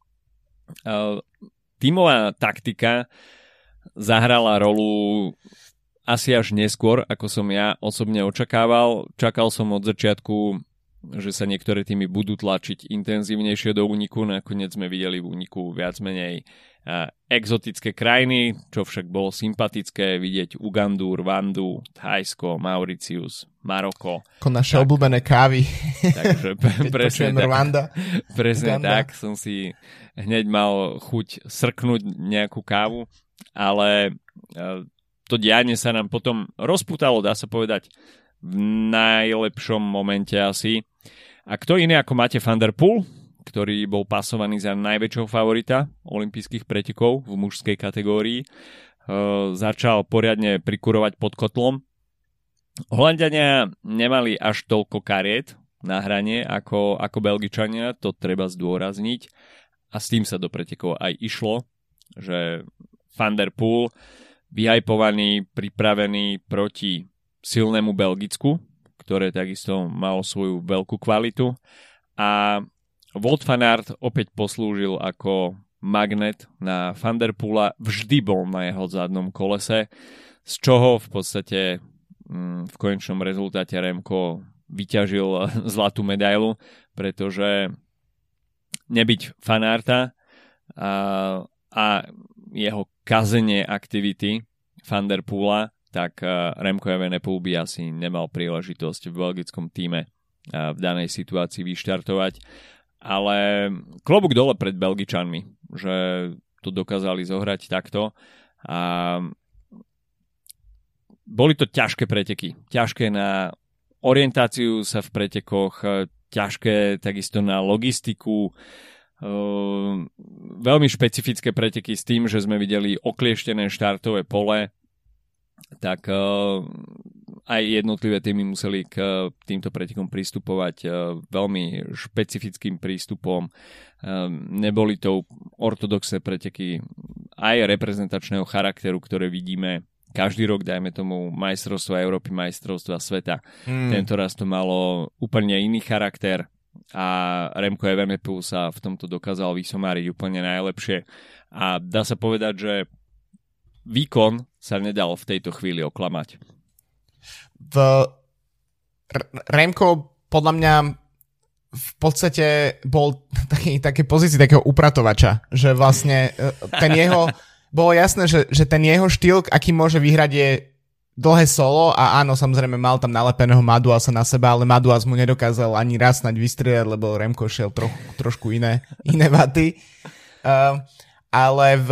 Uh, tímová taktika zahrala rolu asi až neskôr, ako som ja osobne očakával. Čakal som od začiatku, že sa niektoré týmy budú tlačiť intenzívnejšie do úniku. Nakoniec sme videli v úniku viac menej exotické krajiny, čo však bolo sympatické vidieť Ugandu, Rwandu, Thajsko, Mauritius, Maroko. Ako naše tak, obľúbené kávy. Takže presne, tak, Rwanda, presne tak som si hneď mal chuť srknúť nejakú kávu, ale to dianie sa nám potom rozputalo, dá sa povedať, v najlepšom momente asi. A kto iný ako Matej van der Poel, ktorý bol pasovaný za najväčšieho favorita olympijských pretekov v mužskej kategórii, e, začal poriadne prikurovať pod kotlom. Holanďania nemali až toľko kariet na hranie ako, ako Belgičania, to treba zdôrazniť. A s tým sa do pretekov aj išlo, že Van der Poel vyhajpovaný, pripravený proti silnému Belgicku, ktoré takisto malo svoju veľkú kvalitu. A Wout van Aert opäť poslúžil ako magnet na Van der Poela, vždy bol na jeho zadnom kolese, z čoho v podstate mm, v konečnom rezultáte Remko vyťažil zlatú medailu, pretože nebyť Van Aerta a, a jeho kazenie aktivity Van der Poela, tak Remko Evenepoel by asi nemal príležitosť v belgickom týme v danej situácii vyštartovať. Ale klobúk dole pred Belgičanmi, že to dokázali zohrať takto. A boli to ťažké preteky. Ťažké na orientáciu sa v pretekoch, ťažké takisto na logistiku, veľmi špecifické preteky s tým, že sme videli oklieštené štartové pole, tak aj jednotlivé týmy museli k týmto pretekom pristupovať veľmi špecifickým prístupom. Neboli to ortodoxné preteky aj reprezentačného charakteru, ktoré vidíme každý rok, dajme tomu, majstrovstva Európy, majstrovstva sveta. Mm. Tento raz to malo úplne iný charakter a Remco Evenepoel sa v tomto dokázal vysomáriť úplne najlepšie. A dá sa povedať, že výkon sa nedal v tejto chvíli oklamať. V R- Remco podľa mňa v podstate bol taký, také pozícii takého upratovača, že vlastne ten jeho, bolo jasné, že, že ten jeho štýl, aký môže vyhrať, je dlhé solo a áno, samozrejme mal tam nalepeného Maduasa na seba, ale Maduas mu nedokázal ani raz snáď vystriedať, lebo Remco šiel troch, trošku iné, iné vaty. Uh, ale v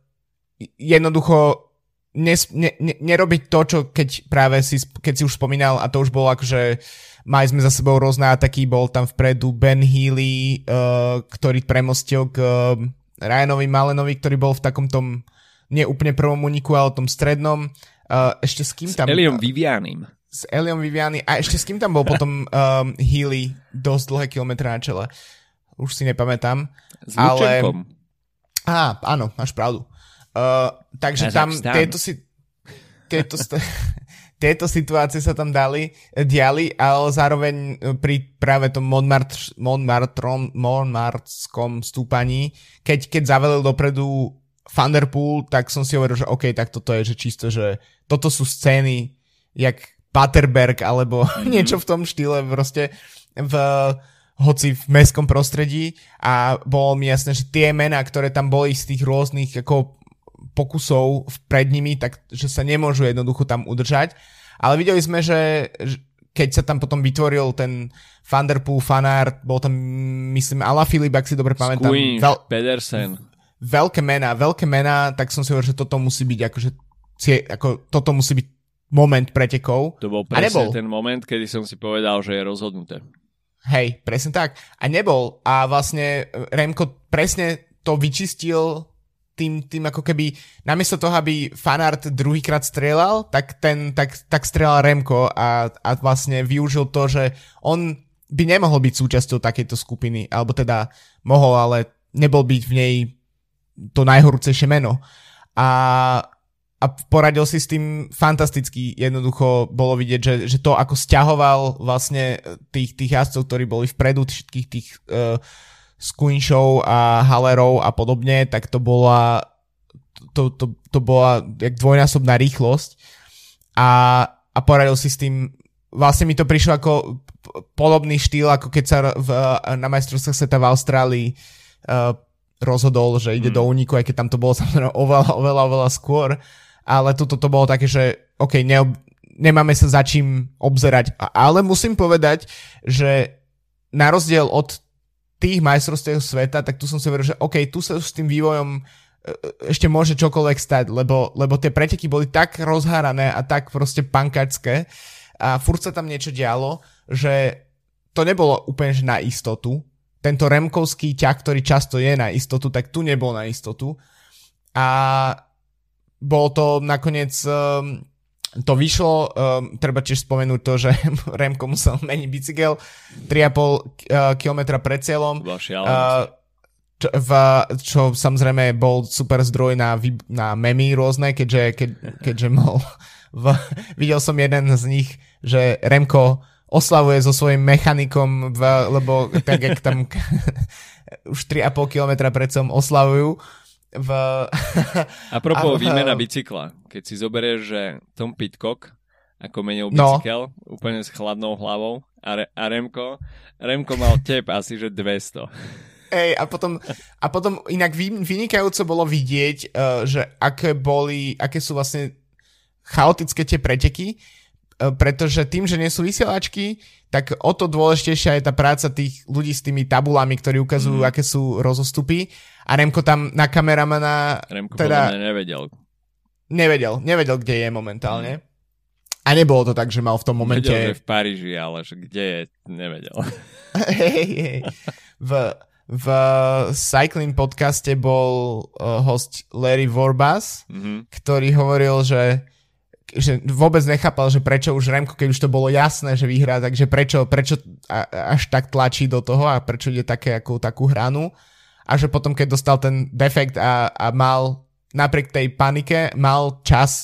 jednoducho nes, ne, ne, nerobiť to, čo keď práve si, keď si už spomínal, a to už bolo akože mali sme za sebou rôzne ataky, bol tam vpredu Ben Healy, uh, ktorý premostil k uh, Ryanovi Malenovi, ktorý bol v takom tom neúplne prvom úniku, ale tom strednom. Uh, ešte s kým tam... S Eliom Vivianim. S Eliom Viviani. A ešte s kým tam bol potom um, Healy dosť dlhé kilometre na čele. Už si nepamätám. S Lučenkom. Ale... Á, áno, máš pravdu. Uh, takže tam tieto si... Tieto... St- Tieto situácie sa tam dali, diali, ale zároveň pri práve tom Montmartre, Montmartrom, Montmartskom stúpaní, keď, keď zavelil dopredu Van der Poel, tak som si hovoril, že OK, tak toto je, že čisto, že toto sú scény, jak Paterberg, alebo mm-hmm. niečo v tom štýle, proste v, hoci v mestskom prostredí, a bolo mi jasné, že tie mená, ktoré tam boli z tých rôznych ako pokusov pred nimi, tak že sa nemôžu jednoducho tam udržať. Ale videli sme, že keď sa tam potom vytvoril ten Van der Poel, Van Aert, bol tam, myslím, Alaphilippe, ak si dobre pamätám. Skuin, veľ- Pedersen. Veľké mená, veľké mená, tak som si hovoril, že toto musí byť, akože, ako, toto musí byť moment pretekov. To bol presne ten moment, kedy som si povedal, že je rozhodnuté. Hej, presne tak. A nebol. A vlastne Remco presne to vyčistil tým, tým ako keby, namiesto toho, aby Van Aert druhýkrát strieľal, tak ten, tak, tak strieľal Remco a, a vlastne využil to, že on by nemohol byť súčasťou takejto skupiny, alebo teda mohol, ale nebol byť v nej to najhorúcejšie meno. A, a poradil si s tým fantasticky, jednoducho bolo vidieť, že, že to, ako sťahoval vlastne tých, tých jazdcov, ktorí boli vpredu, všetkých tých uh, Skuinšov a Hallerov a podobne, tak to bola to, to, to bola jak dvojnásobná rýchlosť a, a poradil si s tým, vlastne mi to prišlo ako podobný štýl, ako keď sa v, na majstrovstvách sveta v Austrálii uh, rozhodol, že ide mm. do úniku, aj keď tam to bolo samozrejme oveľa, oveľa, oveľa skôr, ale toto to bolo také, že OK, neob, nemáme sa za čím obzerať, ale musím povedať, že na rozdiel od tých majstrovstiev sveta, tak tu som si hovoril, že OK, tu sa s tým vývojom ešte môže čokoľvek stať, lebo, lebo tie preteky boli tak rozhárané a tak proste pankačské a furt sa tam niečo dialo, že to nebolo úplne že na istotu. Tento remkovský ťah, ktorý často je na istotu, tak tu nebol na istotu. A bolo to nakoniec... Um, to vyšlo, um, treba tiež spomenúť to, že Remko musel meniť bicykel tri a pol uh, kilometra pred cieľom. Uh, čo, v, čo samozrejme bol super zdroj na, na memy rôzne, keďže, keď, keďže mal... V, videl som jeden z nich, že Remko oslavuje so svojím mechanikom, v, lebo tak, jak tam už tri a pol kilometra pred cieľom oslavujú. V... Apropo v... výmena bicykla, keď si zoberieš, že Tom Pidcock ako menil bicykel, no. úplne s chladnou hlavou a, Re- a Remko, Remko mal tep asi, že dvesto. Ej, a potom, a potom inak vynikajúco bolo vidieť, uh, že aké boli, aké sú vlastne chaotické tie preteky, uh, pretože tým, že nie sú vysielačky, tak o to dôležitejšia je tá práca tých ľudí s tými tabulami, ktorí ukazujú, mm. aké sú rozostupy. A Remko tam na kameramana... Remko teda, podľa mňa nevedel. Nevedel, nevedel, kde je momentálne. Mm. A nebolo to tak, že mal v tom momente... Vedel, že v Paríži, ale že kde je, nevedel. Hej, hej. V, v Cycling podcaste bol uh, host Larry Vorbas, mm-hmm. ktorý hovoril, že že vôbec nechápal, že prečo už Remko, keď už to bolo jasné, že vyhrá, takže prečo, prečo až tak tlačí do toho a prečo ide také, ako, takú hranu. A že potom, keď dostal ten defekt a, a mal napriek tej panike, mal čas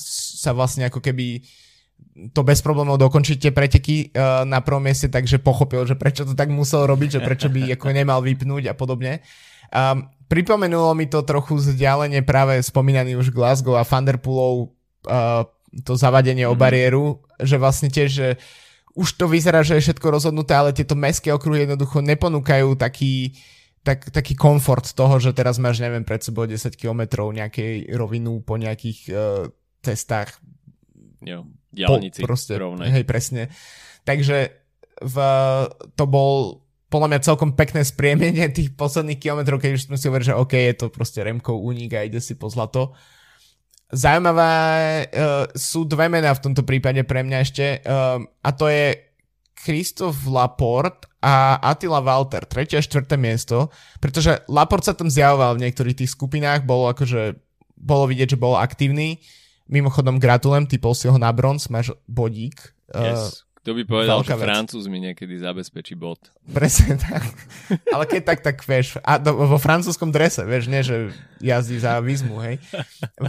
sa vlastne ako keby to bez problémov dokončiť tie preteky uh, na prvom mieste, takže pochopil, že prečo to tak musel robiť, že prečo by ako nemal vypnúť a podobne. Um, pripomenulo mi to trochu vzdialenie práve spomínaný už Glasgow a Van der Poelov uh, to zavadenie mm-hmm. o bariéru, že vlastne tiež, že už to vyzerá, že je všetko rozhodnuté, ale tieto mestské okruhy jednoducho neponúkajú taký, tak, taký komfort toho, že teraz máš, neviem, pred sebou desať kilometrov nejakej rovinu po nejakých uh, cestách. Jo. Diaľnici rovnej. Hej, presne. Takže v, to bol podľa mňa celkom pekné spriemenie tých posledných kilometrov, keď už sme si hovorili, že OK, je to proste Remkov únik a ide si po zlato. Zaujímavé uh, sú dve mená v tomto prípade pre mňa ešte uh, a to je Christophe Laporte a Attila Valter, tretie a štvrté miesto, pretože Laporte sa tam zjavoval v niektorých tých skupinách, bolo akože, bolo vidieť, že bol aktívny. Mimochodom gratulujem, typol si ho na bronz, máš bodík. Yes. Kto by povedal, že Francúz mi niekedy zabezpečí bod. Presne tak. Ale keď tak, tak vieš, a do, vo francúzskom drese, vieš, nie, že jazdí za výzmu, hej. V,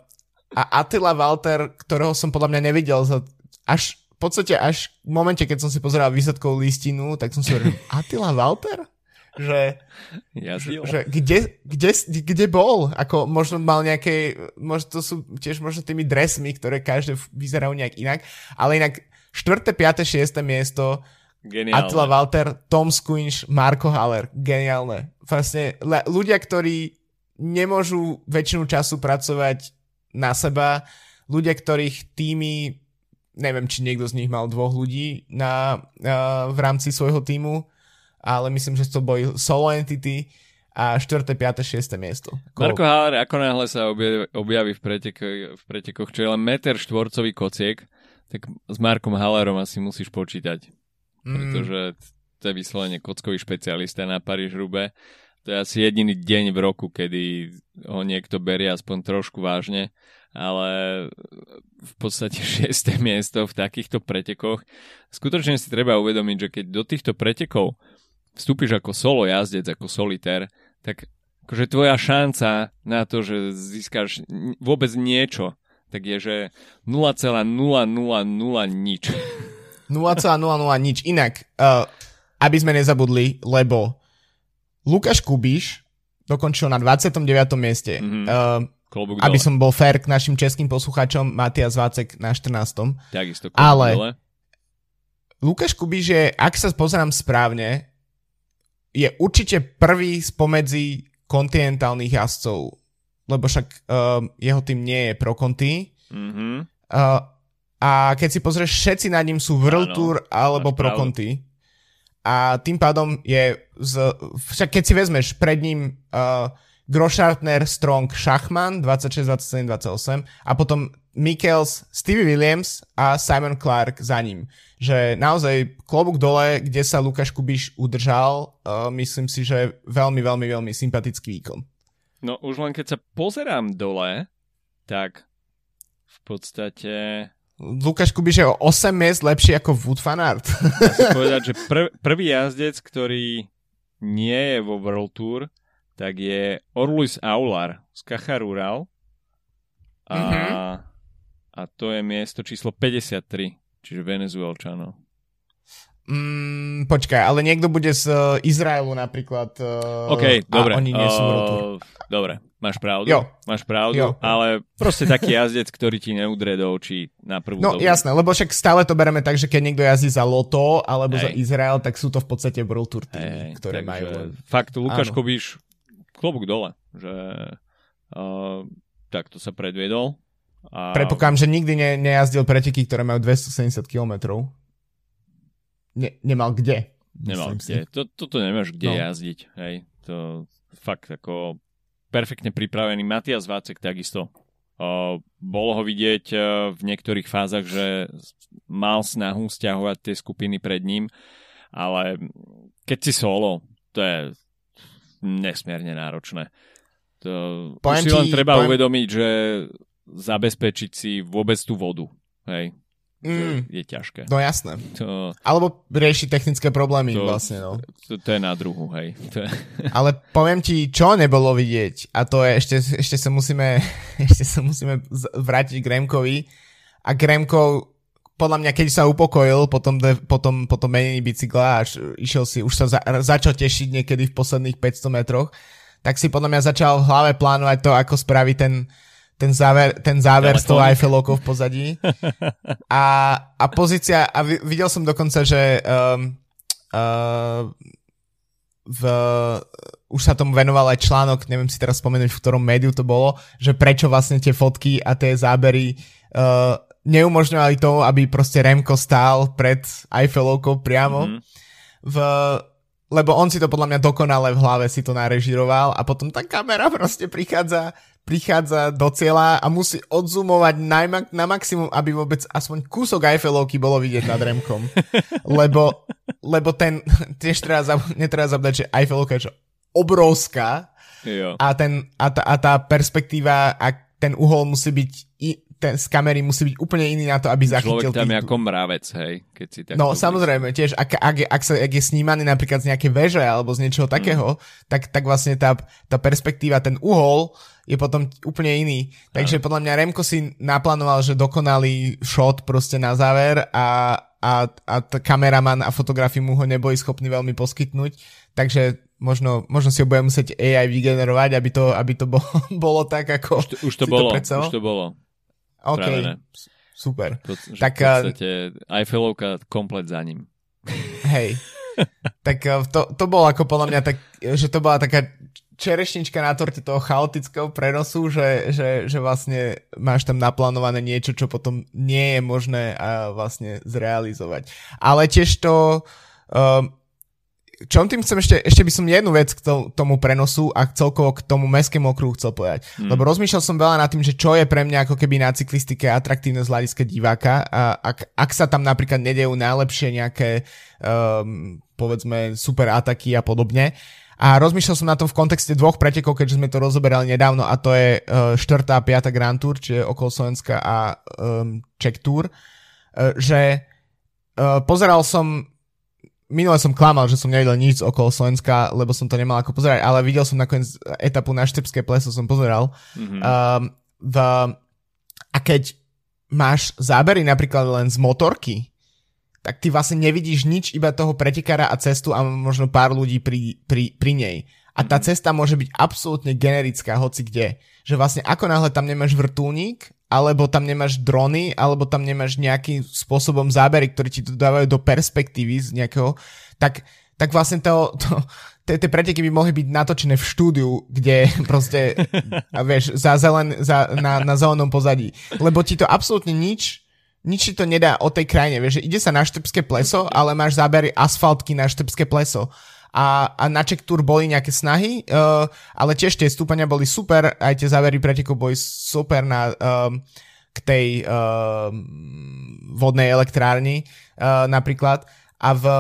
a Attila Valter, ktorého som podľa mňa nevidel za, až, v podstate až v momente, keď som si pozeral výsledkovú listinu, tak som si hovoril, Attila Valter? Že, že, že kde, kde, kde bol? Ako možno mal nejaké, možno to sú tiež možno tými dresmi, ktoré každé vyzerajú nejak inak, ale inak štvrté, piate, šieste miesto geniálne. Attila Valter, Tom Squinch, Marko Haller, geniálne. Vlastne ľudia, ktorí nemôžu väčšinu času pracovať na seba, ľudia, ktorých týmy, neviem, či niekto z nich mal dvoch ľudí na, uh, v rámci svojho týmu, ale myslím, že to boli solo entity a štvrté, piate, šieste miesto. Ako... Marko Haller ako náhle sa objaví, objaví v, pretekoch, v pretekoch, čo je len meter štvorcový kociek, tak s Markom Hallerom asi musíš počítať. Mm. Pretože to je vyslovene kockový špecialista na Paríž-Roubaix. To je asi jediný deň v roku, kedy ho niekto berie aspoň trošku vážne, ale v podstate šieste miesto v takýchto pretekoch. Skutočne si treba uvedomiť, že keď do týchto pretekov vstúpiš ako solo jazdec, ako solitér, tak akože tvoja šanca na to, že získaš vôbec niečo, tak je, že nula celá nula nula nula nič. nula celá nula nula nič. Inak, uh, aby sme nezabudli, lebo Lukáš Kubíš dokončil na dvadsiatom deviatom mieste. Mm-hmm. Uh, aby som bol fair k našim českým poslucháčom, Matias Vácek na štrnástom Takisto. Ale dole. Lukáš Kubíš je, ak sa pozerám správne, je určite prvý spomedzi kontinentálnych jazdcov, lebo však uh, jeho tým nie je pro konti. Mm-hmm. Uh, a keď si pozrieš, všetci nad ním sú World Tour alebo pro konti. A tým pádom je, z, však keď si vezmeš pred ním uh, Groschartner, Strong, Schachmann dvadsaťšesť, dvadsaťsedem, dvadsaťosem a potom Michels, Stevie Williams a Simon Clark za ním. Že naozaj klobúk dole, kde sa Lukáš Kubíš udržal, uh, myslím si, že veľmi, veľmi, veľmi sympatický výkon. No už len keď sa pozerám dole, tak v podstate... Lukáš Kubíš je o osem miest lepší ako Wout van Aert. Dá sa povedať, že prv, prvý jazdec, ktorý nie je vo World Tour, tak je Orluis Aular z Caja Rural a, mm-hmm. a to je miesto číslo päťdesiattri, čiže Venezuelčanov. Mm, počkaj, ale niekto bude z uh, Izraelu napríklad. Uh, OK, dobre. Oni nie sú uh, dobre, máš pravdu. Jo. Máš pravdu, jo. Ale proste taký jazdec, ktorý ti neudrie do očí na prvú No dobu. Jasné, lebo však stále to bereme tak, že keď niekto jazdí za Lotto alebo Hej. za Izrael, tak sú to v podstate World Tour týmy, Hej, ktoré majú. Fakt, Lukáš Kubíš, klobúk dole, že uh, takto sa predviedol. A... Predpokladám, že nikdy ne, nejazdil preteky, ktoré majú dvestosedemdesiat kilometrov. Ne, nemal kde. Nemal kde. To, toto nemáš kde no. jazdiť. Hej. To fakt ako perfektne pripravený. Matias Vácek takisto. Uh, bolo ho vidieť uh, v niektorých fázach, že mal snahu stiahovať tie skupiny pred ním, ale keď si solo, to je nesmierne náročné. To, už si len treba poviem... uvedomiť, že zabezpečiť si vôbec tú vodu. Hej. mm. je ťažké. No jasné. To, Alebo rieši technické problémy to, vlastne, no. To, to je na druhu, hej. To je... Ale poviem ti, čo nebolo vidieť, a to je, ešte, ešte sa musíme, ešte sa musíme vrátiť k Remkovi. A k Remko, podľa mňa, keď sa upokojil potom, potom, potom menení bicykla, až išiel si, už sa za, začal tešiť niekedy v posledných päťsto metroch, tak si podľa mňa začal v hlave plánovať to, ako spraví ten ten záver, ten záver s tou Eiffelovkou v pozadí. A, a pozícia, a videl som dokonca, že um, uh, v, už sa tomu venoval aj článok, neviem si teraz spomenúť, v ktorom médiu to bolo, že prečo vlastne tie fotky a tie zábery uh, neumožňovali to, aby proste Remko stál pred Eiffelovkou priamo. Mm-hmm. V, lebo on si to podľa mňa dokonale v hlave si to narežiroval a potom tá kamera proste prichádza prichádza do cieľa a musí odzoomovať najma- na maximum, aby vôbec aspoň kúsok Eiffelovky bolo vidieť nad Remkom. lebo, lebo ten, tiež treba zab- netreba zabúdať, že Eiffelovka je obrovská jo. a, ten, a, tá, a tá perspektíva a ten uhol musí byť i, ten, z kamery musí byť úplne iný na to, aby zachytil. Človek tam je ako mravec, hej. Keď si tak no samozrejme, tiež ak, ak, ak, sa, ak je snímaný napríklad z nejaké veže alebo z niečoho takého, mm. tak, tak vlastne tá, tá perspektíva, ten uhol je potom úplne iný. Takže podľa mňa Remko si naplánoval, že dokonalý shot proste na záver a, a, a t- kameraman a fotografi mu ho neboli schopní veľmi poskytnúť. Takže možno, možno si ho bude musieť á í vygenerovať, aby to, aby to bolo, bolo tak, ako už to, už to bolo, to už to bolo. OK, Pravené. Super. To, tak, v podstate Eiffelovka komplet za ním. Hej. Tak to, to bolo ako podľa mňa tak, že to bola taká čerešnička na torte toho chaotického prenosu, že, že, že vlastne máš tam naplánované niečo, čo potom nie je možné a vlastne zrealizovať. Ale tiež to... Um, čo tým chcem ešte, ešte by som jednu vec k tomu prenosu a celkovo k tomu mestskému okruhu chcel povedať. Mm. Lebo rozmýšľal som veľa nad tým, že čo je pre mňa ako keby na cyklistike atraktívne z hľadiska diváka a ak, ak sa tam napríklad nedejú najlepšie nejaké um, povedzme super ataky a podobne. A rozmýšľal som na tom v kontexte dvoch pretekov, keďže sme to rozoberali nedávno a to je uh, štvrtá a piata Grand Tour, čiže okolo Slovenska a um, Czech Tour, uh, že uh, pozeral som minule som klamal, že som nevidel nič okolo Slovenska, lebo som to nemal ako pozerať, ale videl som nakoniec etapu na Štrbské pleso, som pozeral. Mm-hmm. Um, v, a keď máš zábery napríklad len z motorky, tak ty vlastne nevidíš nič, iba toho pretekára a cestu a možno pár ľudí pri, pri, pri nej. A tá mm-hmm. cesta môže byť absolútne generická, hoci kde. Že vlastne ako náhle tam nemáš vrtuľník, alebo tam nemáš drony, alebo tam nemáš nejakým spôsobom zábery, ktoré ti to dávajú do perspektívy z nejakého, tak, tak vlastne to, to, tie preteky by mohli byť natočené v štúdiu, kde proste, a vieš, za zelen, za, na, na zelenom pozadí. Lebo ti to absolútne nič, nič ti to nedá o tej krajine, vieš, že ide sa na Štrbské pleso, ale máš zábery asfaltky na Štrbské pleso. A, a na Czech Tour boli nejaké snahy, uh, ale tiež tie stúpania boli super, aj tie závery pretekov boli super na, um, k tej uh, vodnej elektrárni uh, napríklad. A v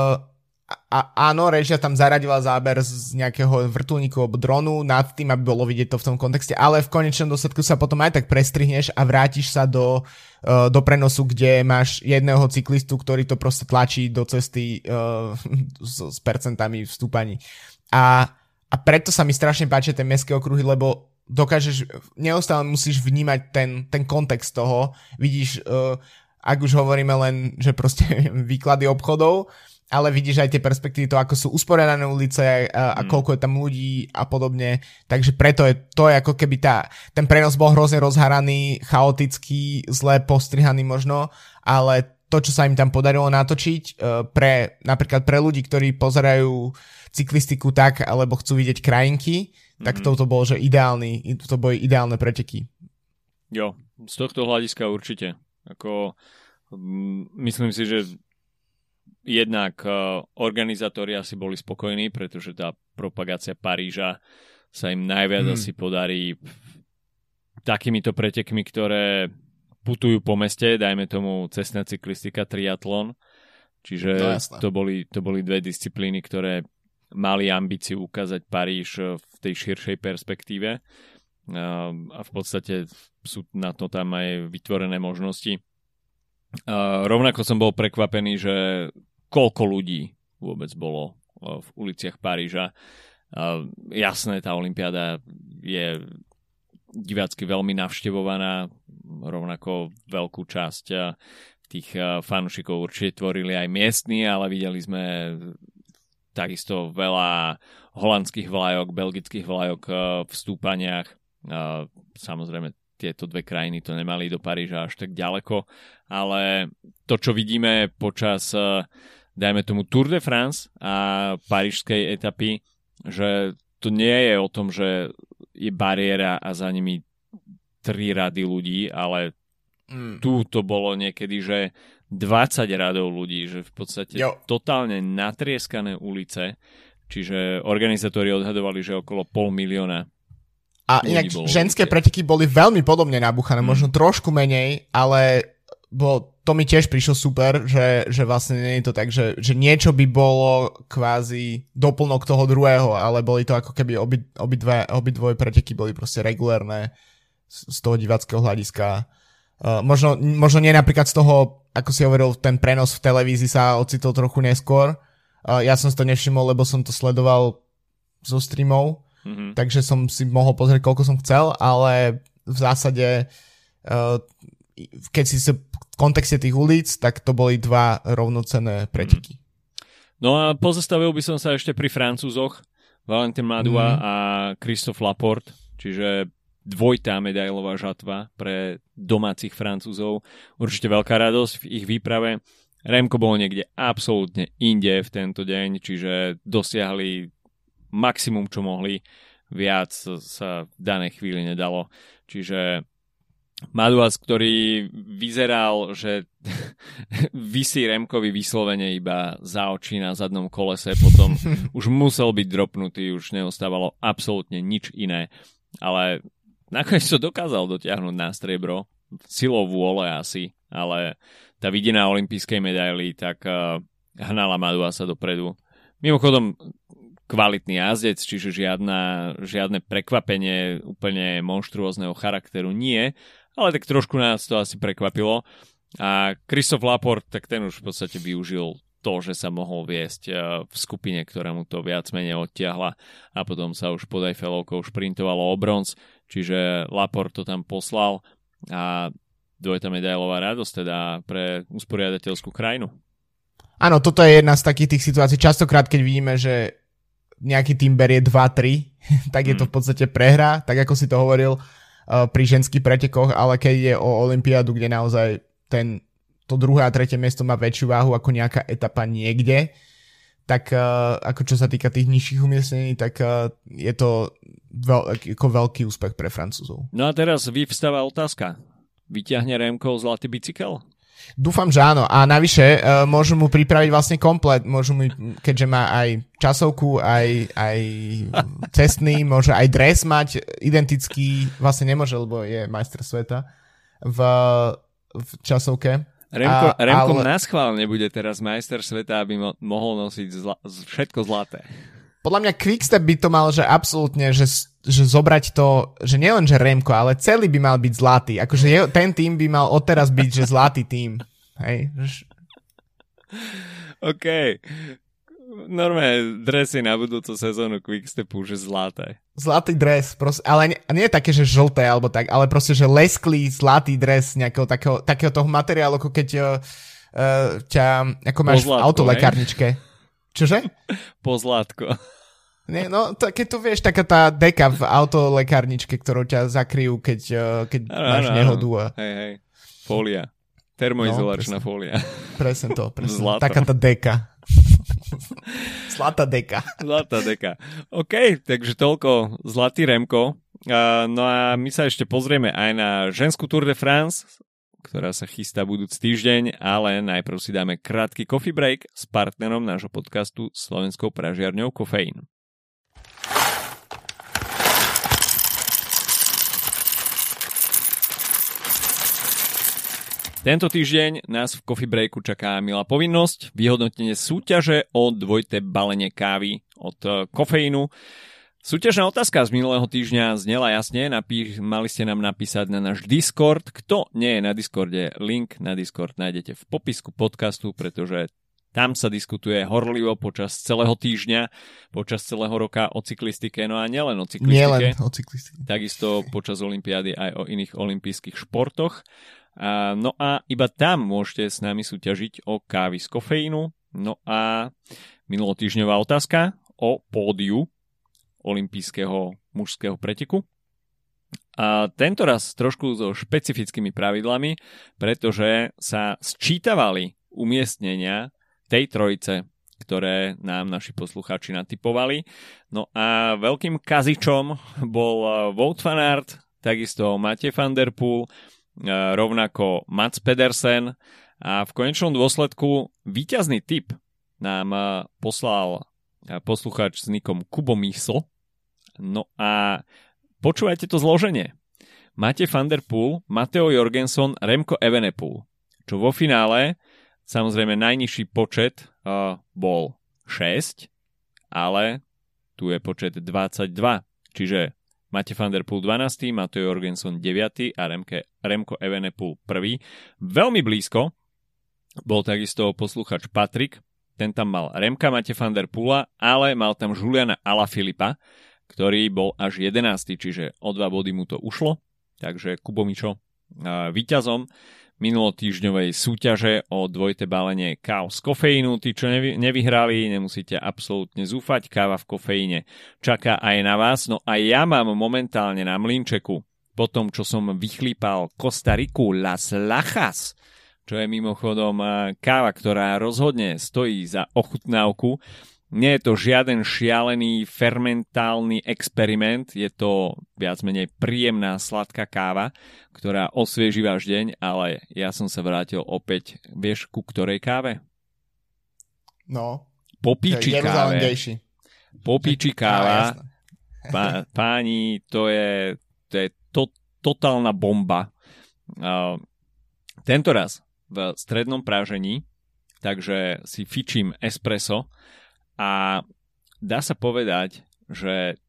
a áno, režia tam zaradila záber z nejakého vrtuľníku alebo dronu nad tým, aby bolo vidieť to v tom kontexte, ale v konečnom dôsledku sa potom aj tak prestrihneš a vrátiš sa do, uh, do prenosu, kde máš jedného cyklistu, ktorý to proste tlačí do cesty uh, s, s percentami v stúpaní. A, a preto sa mi strašne páčia tie mestské okruhy, lebo dokážeš, neustále musíš vnímať ten, ten kontext toho, vidíš, uh, ak už hovoríme len, že proste výklady obchodov, ale vidíš aj tie perspektívy, to ako sú usporiadané ulice a, a koľko je tam ľudí a podobne, takže preto je to je ako keby tá, ten prenos bol hrozne rozharaný, chaotický, zle postrihaný možno, ale to, čo sa im tam podarilo natočiť pre, napríklad pre ľudí, ktorí pozerajú cyklistiku tak, alebo chcú vidieť krajinky, mm-hmm. tak toto bolo, že ideálny, to boli ideálne preteky. Jo, z tohto hľadiska určite. Ako, myslím si, že jednak uh, organizátori asi boli spokojní, pretože tá propagácia Paríža sa im najviac mm. asi podarí takýmito pretekmi, ktoré putujú po meste, dajme tomu cestná cyklistika, triatlon. Čiže no, to, boli, to boli dve disciplíny, ktoré mali ambíciu ukázať Paríž v tej širšej perspektíve. Uh, a v podstate sú na to tam aj vytvorené možnosti. Uh, rovnako som bol prekvapený, že koľko ľudí vôbec bolo uh, v uliciach Paríža. Uh, jasné, tá olympiáda je divácky veľmi navštevovaná, rovnako veľkú časť uh, tých uh, fanúšikov určite tvorili aj miestni, ale videli sme takisto veľa holandských vlajok, belgických vlajok uh, v stúpaniach. Uh, samozrejme, tieto dve krajiny to nemali do Paríža až tak ďaleko, ale to, čo vidíme počas, uh, dajme tomu Tour de France a parížskej etapy, že to nie je o tom, že je bariéra a za nimi tri rady ľudí, ale mm. tu to bolo niekedy, že dvadsať radov ľudí, že v podstate jo. totálne natrieskané ulice, čiže organizátori odhadovali, že okolo pol milióna. A inak ženské preteky boli veľmi podobne nabúchané, mm. možno trošku menej, ale bolo, to mi tiež prišlo super, že, že vlastne nie je to tak, že, že niečo by bolo kvázi doplnok toho druhého, ale boli to ako keby obi, obidve, obidvoje preteky boli proste regulérne z, z toho diváckeho hľadiska. Uh, možno, možno nie napríklad z toho, ako si hovoril, ten prenos v televízii sa ocitol trochu neskôr. Uh, ja som si to nevšimol, lebo som to sledoval zo streamov, mm-hmm. takže som si mohol pozrieť, koľko som chcel, ale v zásade uh, keď si sa v kontexte tých ulic, tak to boli dva rovnocenné preteky. Mm. No a pozastavil by som sa ešte pri Francúzoch, Valentin Madouas mm. a Christophe Laporte, čiže dvojitá medailová žatva pre domácich Francúzov. Určite veľká radosť v ich výprave. Remko bol niekde absolútne inde v tento deň, čiže dosiahli maximum, čo mohli. Viac sa v danej chvíli nedalo. Čiže Madouas, ktorý vyzeral, že visí Remkovi vyslovene iba za oči na zadnom kolese, potom už musel byť dropnutý, už neostávalo absolútne nič iné. Ale nakoniec to dokázal dotiahnuť na striebro, silou vôle asi, ale tá vidina olympijskej medaily tak uh, hnala Madouasa dopredu. Mimochodom, kvalitný jazdec, čiže žiadna, žiadne prekvapenie úplne monštruózneho charakteru nie, ale tak trošku nás to asi prekvapilo. A Christophe Laporte, tak ten už v podstate využil to, že sa mohol viesť v skupine, ktorá mu to viac menej odtiahla a potom sa už pod Eiffelovkou šprintovalo o bronz, čiže Laporte to tam poslal a dvojitá medailová radosť teda pre usporiadateľskú krajinu. Áno, toto je jedna z takých tých situácií. Častokrát, keď vidíme, že nejaký tým berie dva tri, tak je to v podstate prehra, tak ako si to hovoril pri ženských pretekoch, ale keď ide o olympiádu, kde naozaj ten, to druhé a tretie miesto má väčšiu váhu ako nejaká etapa niekde, tak uh, ako čo sa týka tých nižších umiestnení, tak uh, je to veľ, ako veľký úspech pre Francúzov. No a teraz vyvstáva otázka. Vyťahne Remko zlatý bicykel? Dúfam, že áno. A navyše uh, môžu mu pripraviť vlastne komplet. Môžu mu, keďže má aj časovku, aj, aj cestný, môže aj dres mať identický. Vlastne nemôže, lebo je majster sveta v, v časovke. Remko, a, Remko ale... naschvál nebude teraz majster sveta, aby mo- mohol nosiť zla- všetko zlaté. Podľa mňa Quickstep by to mal, že absolútne, že, že zobrať to, že nielen, že Remko, ale celý by mal byť zlatý. Akože je, ten tým by mal odteraz byť, že zlatý tým. Hej. OK. Normálne dresy na budúcu sezónu Quickstepu, že zlaté. Zlatý dres, proste, ale nie, nie je také, že žlté alebo tak, ale proste, že lesklý zlatý dres nejakého takého, takého toho materiálu, ako keď uh, ťa, ako máš v autolekárničke. Čože? Pozlátko. Nie, no, to, keď tu vieš, taká tá deka v autolekárničke, ktorou ťa zakryjú, keď, uh, keď ano, máš ano, nehodu. A... Hej, hej. Fólia. Termoizolačná no, fólia. Presne to. Presne. Zlato. Taká tá deka. Zlatá deka. Zlatá deka. OK, takže toľko zlatý Remko. Uh, no a my sa ešte pozrieme aj na ženskú Tour de France, ktorá sa chystá budúci týždeň, ale najprv si dáme krátky coffee break s partnerom nášho podcastu slovenskou pražiarňou Kofeín. Tento týždeň nás v Coffee Breaku čaká milá povinnosť, vyhodnotenie súťaže o dvojité balenie kávy od Kofeínu. Súťažná otázka z minulého týždňa znela jasne, napí- mali ste nám napísať na náš Discord. Kto nie je na Discorde, link na Discord nájdete v popisku podcastu, pretože tam sa diskutuje horlivo počas celého týždňa, počas celého roka o cyklistike, no a nielen o cyklistike. Nielen o cyklistike. Takisto počas olympiády aj o iných olympijských športoch. A, no a iba tam môžete s nami súťažiť o kávy z kofeínu. No a minulotýždňová otázka o pódiu olympijského mužského preteku. A tento raz trošku so špecifickými pravidlami, pretože sa sčítavali umiestnenia tej trojice, ktoré nám naši poslucháči natipovali. No a veľkým kazičom bol Wout van Aert, takisto Matej van der Poel, rovnako Mats Pedersen a v konečnom dôsledku víťazný tip nám poslal poslucháč s nikom Kubo Mysl. No a počúvajte to zloženie. Matej van der Poel, Matteo Jorgenson, Remco Evenepoel. Čo vo finále, samozrejme najnižší počet uh, bol šesť, ale tu je počet dvadsaťdva. Čiže Matej van der Poel dvanásty, Matteo Jorgenson deviaty a Remke, Remco Evenepoel prvý. Veľmi blízko bol takisto posluchač Patrik. Ten tam mal Remka Matej van der Poela, ale mal tam Juliana Alaphilippa, ktorý bol až jedenásty, čiže o dva body mu to ušlo. Takže Kubo Mičo víťazom minulotýždňovej súťaže o dvojité balenie káv z kofeínu. Tí, čo nevy, nevyhrali, nemusíte absolútne zúfať. Káva v kofeíne čaká aj na vás. No a ja mám momentálne na mlynčeku, po tom, čo som vychlípal Kostariku Las Lajas, čo je mimochodom káva, ktorá rozhodne stojí za ochutnávku. Nie je to žiaden šialený fermentálny experiment, je to viac menej príjemná sladká káva, ktorá osvieží váš deň, ale ja som sa vrátil opäť, vieš, ku ktorej káve? No. Po píči káve. Po píči káva. Pá, páni, to je, to je to, totálna bomba. Uh, tento raz v strednom prážení, takže si fičím espresso. A dá sa povedať, že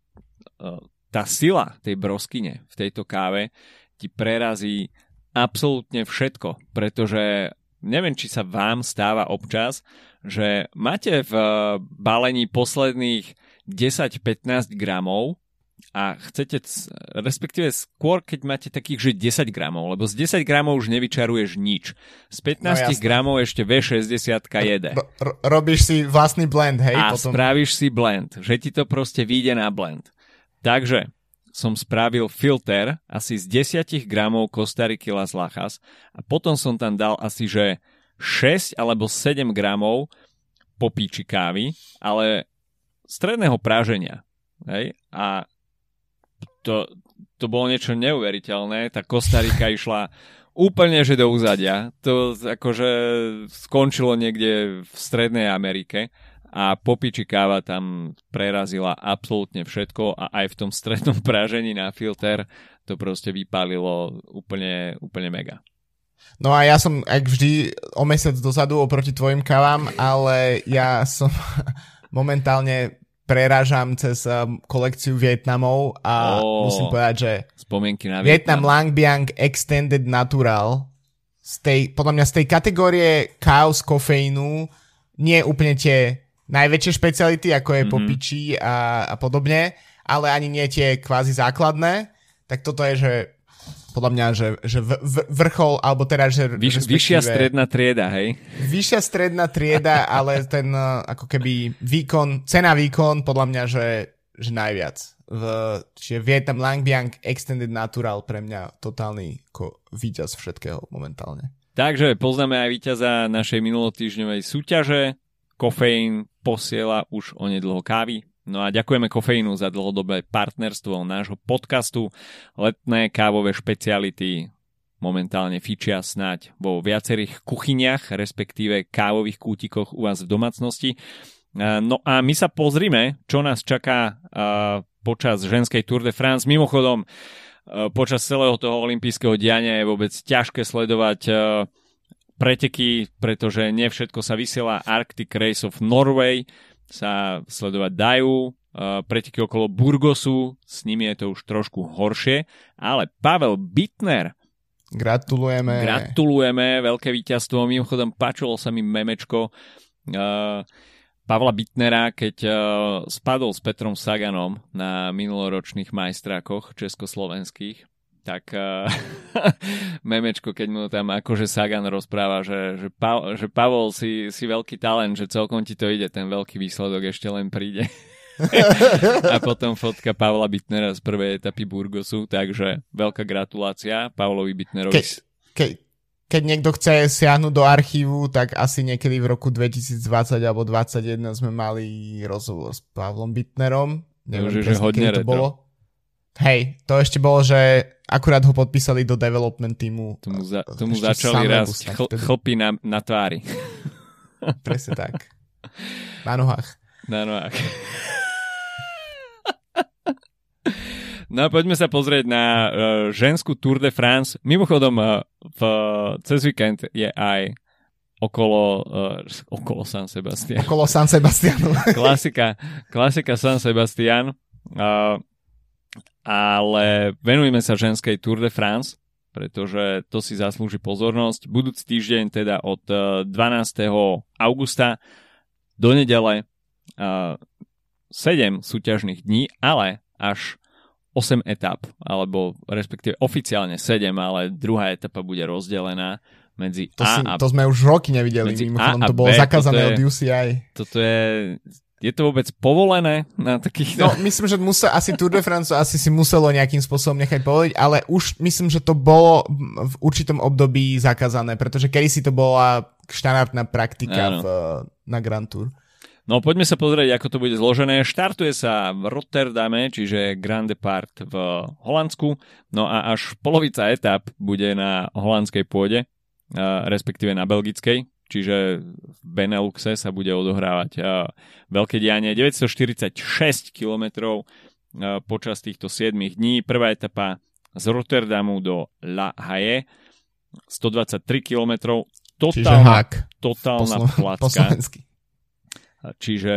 tá sila tej broskyne v tejto káve ti prerazí absolútne všetko, pretože neviem, či sa vám stáva občas, že máte v balení posledných desať pätnásť gramov a chcete, respektíve skôr, keď máte takých, že desať gramov, lebo z desať gramov už nevyčaruješ nič. Z pätnásť no, gramov ešte vé šesťdesiat jede. R- r- robíš si vlastný blend, hej? A potom... spravíš si blend, že ti to proste vyjde na blend. Takže som spravil filter asi z desať gramov Kostariky Las Lajas a potom som tam dal asi, že šesť alebo sedem gramov popíči kávy, ale stredného práženia. Hej? A To, to bolo niečo neuveriteľné. Tá Kostarika išla úplne že do úzadia. To akože skončilo niekde v Strednej Amerike a popíči káva tam prerazila absolútne všetko a aj v tom strednom prážení na filter to proste vypálilo úplne, úplne mega. No a ja som, ak vždy, o mesiac dozadu oproti tvojim kávám, ale ja som momentálne prerážam cez um, kolekciu Vietnamov a oh, musím povedať, že spomienky na Vietnam Lang Biang Extended Natural z tej, podľa mňa z tej kategórie káv z kofeínu nie úplne tie najväčšie špeciality, ako je mm-hmm. popičí a, a podobne, ale ani nie tie kvázi základné, tak toto je, že podľa mňa, že, že v, v, vrchol, alebo teda, že... Vyš, vyššia stredná trieda, hej? Vyššia stredná trieda, ale ten ako keby výkon, cena výkon, podľa mňa, že, že najviac. V, čiže Vietnam Lang Biang Extended Natural pre mňa totálny ko, víťaz všetkého momentálne. Takže poznáme aj víťaza našej minulotýždňovej súťaže. Kofeín posiela už onedlho kávy. No a ďakujeme Kofeínu za dlhodobé partnerstvo nášho podcastu. Letné kávové špeciality momentálne fičia snáď vo viacerých kuchyniach, respektíve kávových kútikoch u vás v domácnosti. No a my sa pozrime, čo nás čaká počas ženskej Tour de France. Mimochodom, počas celého toho olympijského diania je vôbec ťažké sledovať preteky, pretože nie všetko sa vysiela. Arctic Race of Norway sa sledovať dajú, uh, preteky okolo Burgosu, s nimi je to už trošku horšie, ale Pavel Bittner, Gratulujeme. Gratulujeme, veľké víťazstvo. Mimochodom, páčilo sa mi memečko uh, Pavla Bittnera, keď uh, spadol s Petrom Saganom na minuloročných majstrákoch československých. Tak uh, memečko, keď mu tam akože Sagan rozpráva, že, že, pa, že Pavol si, si veľký talent, že celkom ti to ide, ten veľký výsledok ešte len príde. A potom fotka Pavla Bittnera z prvej etapy Burgosu, takže veľká gratulácia Pavlovi Bittnerovi. Ke, ke, keď niekto chce siahnuť do archívu, tak asi niekedy v roku dvetisícdvadsať alebo dvadsaťjeden sme mali rozhovor s Pavlom Bittnerom. Neviem, že hodne to bolo. Hej, to ešte bolo, že akurát ho podpísali do development týmu. Tomu, za, tomu začali rásť chl, chlpy na, na tvári. Presne tak. Na nohách. Na nohách. No a poďme sa pozrieť na uh, ženskú Tour de France. Mimochodom, uh, v, cez víkend je aj okolo, uh, okolo San Sebastian. Okolo San Sebastianu. klasika, klasika San Sebastian. Uh, ale venujeme sa ženskej Tour de France, pretože to si zaslúži pozornosť. Budúci týždeň, teda od uh, dvanásteho augusta do nedele uh, sedem súťažných dní, ale až osem etap, alebo respektíve oficiálne sedem, ale druhá etapa bude rozdelená medzi to A si, a B. To sme už roky nevideli, mimochodom to bolo zakázané od U C I. Toto je... Je to vôbec povolené na takýchto... No, myslím, že musel, asi Tour de France asi si muselo nejakým spôsobom nechať povoliť, ale už myslím, že to bolo v určitom období zakázané, pretože kedysi to bola štandardná praktika v, na Grand Tour. No poďme sa pozrieť, ako to bude zložené. Štartuje sa v Rotterdame, čiže Grand Depart v Holandsku, no a až polovica etap bude na holandskej pôde, respektíve na belgickej, čiže v Beneluxe sa bude odohrávať veľké dianie. deväťstoštyridsaťšesť kilometrov počas týchto siedmich dní. Prvá etapa z Rotterdamu do La Haye, stodvadsaťtri kilometrov. Totálna, totálna Poslo- placka. Čiže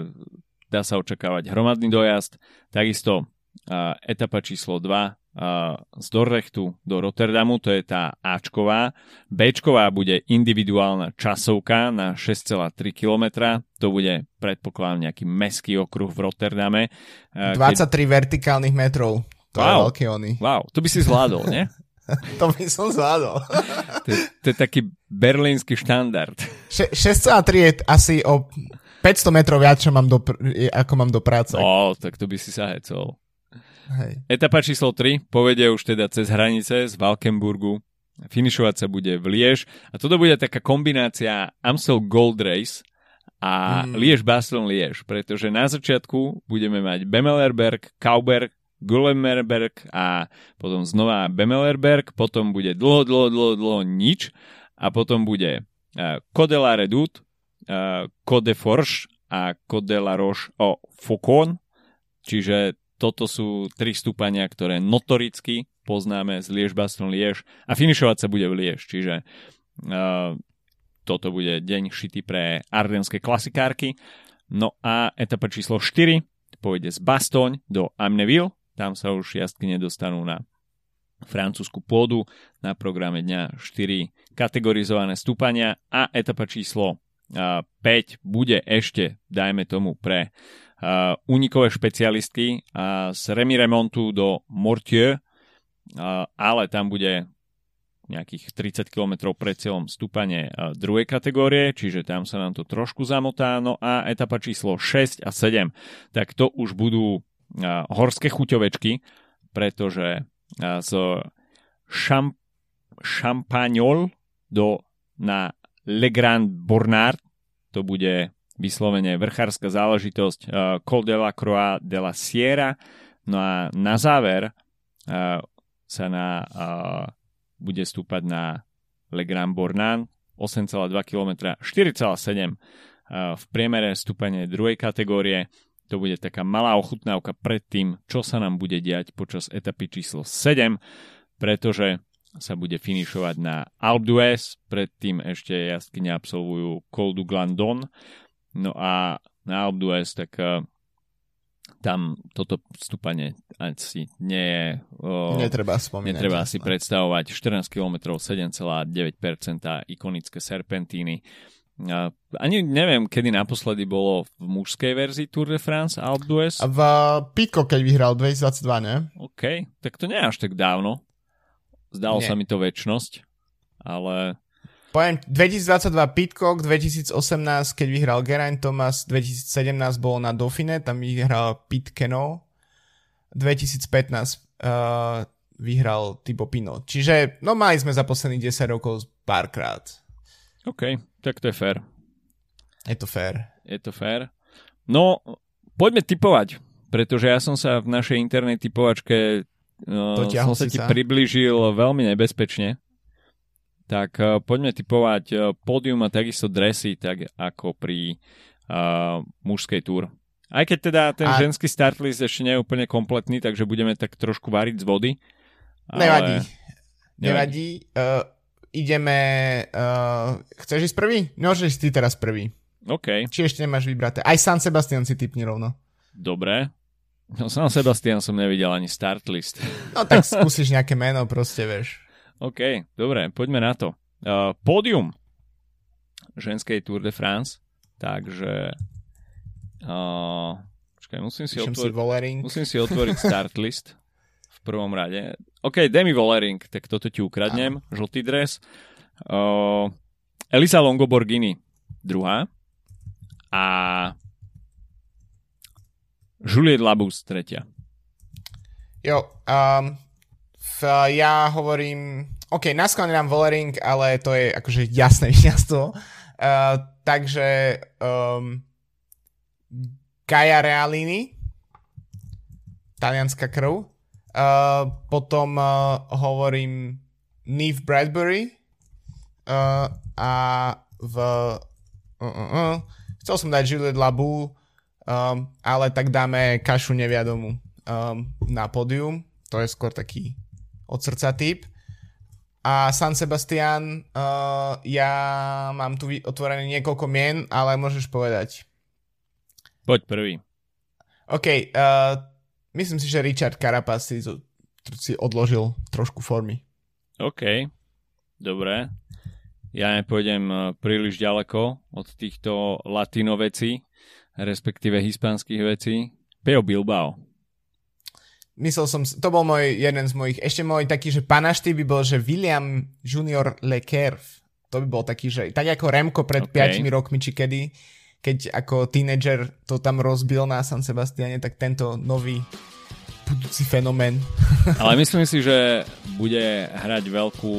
dá sa očakávať hromadný dojazd. Takisto uh, etapa číslo dva uh, z Dordrechtu do Rotterdamu, to je tá Ačková. Bčková bude individuálna časovka na šesť celá tri kilometra. To bude, predpokladám, nejaký mestský okruh v Rotterdame. Uh, dvadsaťtri keď... vertikálnych metrov. To wow. je veľký oný. Wow, to by si zvládol, nie? To by som zvládol. to, to je taký berlínsky štandard. Še- šesť celá tri je asi o päťsto metrov viac, čo mám do pr- ako mám do práce. No, tak to by si sa hecol. Hej. Etapa číslo tri povedie už teda cez hranice z Valkenburgu. Finišovať sa bude v Liež. A toto bude taká kombinácia Amstel Gold Race a mm. Liež-Bastogne-Liež, pretože na začiatku budeme mať Bemelerberg, Kauberg, Gullenberg a potom znova Bemelerberg, potom bude dlho, dlho, dlho, dlho nič a potom bude uh, Côte de la Redoute, uh, Côte de Forge a Côte de la Roche au Faucon, čiže toto sú tri stúpania, ktoré notoricky poznáme z Liež-Bastogne-Liež a finišovať sa bude v Liež, čiže uh, toto bude deň šitý pre ardenské klasikárky. No a etapa číslo štyri pôjde z Bastogne do Amneville. Tam sa už jazdky nedostanú na francúzsku pôdu. Na programe dňa štyri kategorizované stúpania a etapa číslo päť bude ešte, dajme tomu, pre uh, únikové špecialistky uh, z Rémy-Remontu do Mortieu, uh, ale tam bude nejakých tridsať kilometrov pred cieľom stúpanie uh, druhej kategórie, čiže tam sa nám to trošku zamotá. No a etapa číslo šesť a sedem, tak to už budú Uh, horské chuťovečky, pretože uh, z Champ- Champagnol do na Le Grand Bornard to bude vyslovene vrchárska záležitosť uh, Col de la Croix de la Sierra. No a na záver uh, sa na, uh, bude stúpať na Le Grand Bornand osem celá dva kilometra, štyri celá sedem uh, v priemere stúpanie druhej kategórie. To bude taká malá ochutnávka pred tým, čo sa nám bude diať počas etapy číslo sedem, pretože sa bude finišovať na Alpe d'Huez, predtým ešte jazdky neabsolvujú Col du Glandon. No a na Alpe d'Huez tak uh, tam toto stúpanie asi nie je... O, netreba spomínať. Netreba si predstavovať. štrnásť kilometrov, sedem celá deväť percent ikonické serpentíny. Ani neviem, kedy naposledy bolo v mužskej verzii Tour de France Alpe d'Huez. A v Pitcock, keď vyhral dvetisícdvadsaťdva, ne? OK, tak to nie je až tak dávno. Zdalo nie. sa mi to večnosť, ale... Poviem, dvetisícdvadsaťdva Pitcock, dvetisícosemnásť, keď vyhral Geraint Thomas, dvetisícsedemnásť bolo na Dauphine, tam vyhral Pete Kenol, dvetisícpätnásť uh, vyhral Thibaut Pinot. Čiže, no mali sme za posledných desať rokov párkrát. OK, tak to je fair. Je to fair. Je to fair. No, poďme tipovať, pretože ja som sa v našej internej typovačke uh, som sa ti sa. priblížil veľmi nebezpečne. Tak uh, poďme tipovať uh, pódium a takisto dresy, tak ako pri uh, mužskej túr. Aj keď teda ten a... ženský startlist ešte nie je úplne kompletný, takže budeme tak trošku variť z vody. Ale... Nevadí. Nevadí. Uh, ideme... Uh, chceš ísť prvý? Môžeš ty teraz prvý. OK. Či ešte nemáš vybraté. Aj San Sebastian si tipni rovno. Dobre. No San Sebastian som nevidel ani startlist. No tak skúsiš nejaké meno, proste vieš. OK, dobre, poďme na to. Uh, pódium ženskej Tour de France, takže uh, počkaj, musím si, otvor- si musím si otvoriť start list v prvom rade. OK, Demi Vollering, tak toto ti ukradnem, Áno. žltý dres. Uh, Elisa Longo Borghini, druhá. A Juliette Labous, tretia. Jo, um... ja hovorím, OK, na skone dám Vollering, ale to je akože jasné víťazstvo. Uh, takže um, Gaia Realini, talianská krv. Uh, potom uh, hovorím Neve Bradbury uh, a v uh, uh, uh, chcel som dať Juliette Labous, um, ale tak dáme Kašu Neviadomu um, na pódium. To je skôr taký od srdca typ. A San Sebastian, uh, ja mám tu otvorené niekoľko mien, ale môžeš povedať. Poď prvý. OK, uh, myslím si, že Richard Carapaz si, si odložil trošku formy. OK, dobre. Ja nepôjdem príliš ďaleko od týchto latino vecí, respektíve hispánskych vecí. Peo Bilbao. Myslel som, to bol môj, jeden z mojich, ešte môj taký, že panašty by bol, že William Junior Leclerc. To by bol taký, že tak ako Remko pred okay. piatimi rokmi, či kedy, keď ako tínedžer to tam rozbil na San Sebastiane, tak tento nový budúci fenomén. Ale myslím si, že bude hrať veľkú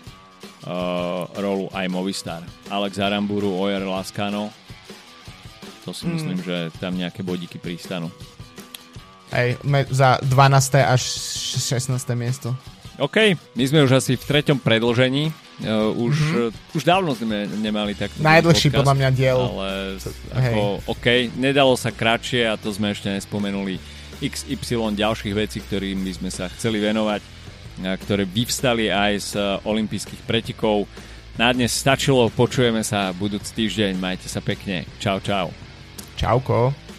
uh, rolu aj Movistar. Alex Aramburu, Oyer Lascano. To si myslím, mm. že tam nejaké bodíky pristanú. Hej, za dvanáste až šestnáste miesto. OK, my sme už asi v treťom predĺžení. Uh, už, mm-hmm. uh, už dávno sme nemali takto. Najdlhší podľa mňa diel. Ale ako, OK, nedalo sa kratšie a to sme ešte nespomenuli iks ypsilon ďalších vecí, ktorým by sme sa chceli venovať, ktoré vyvstali aj z olympijských pretekov. Na dnes stačilo, počujeme sa budúci týždeň, majte sa pekne. Čau, čau. Čauko.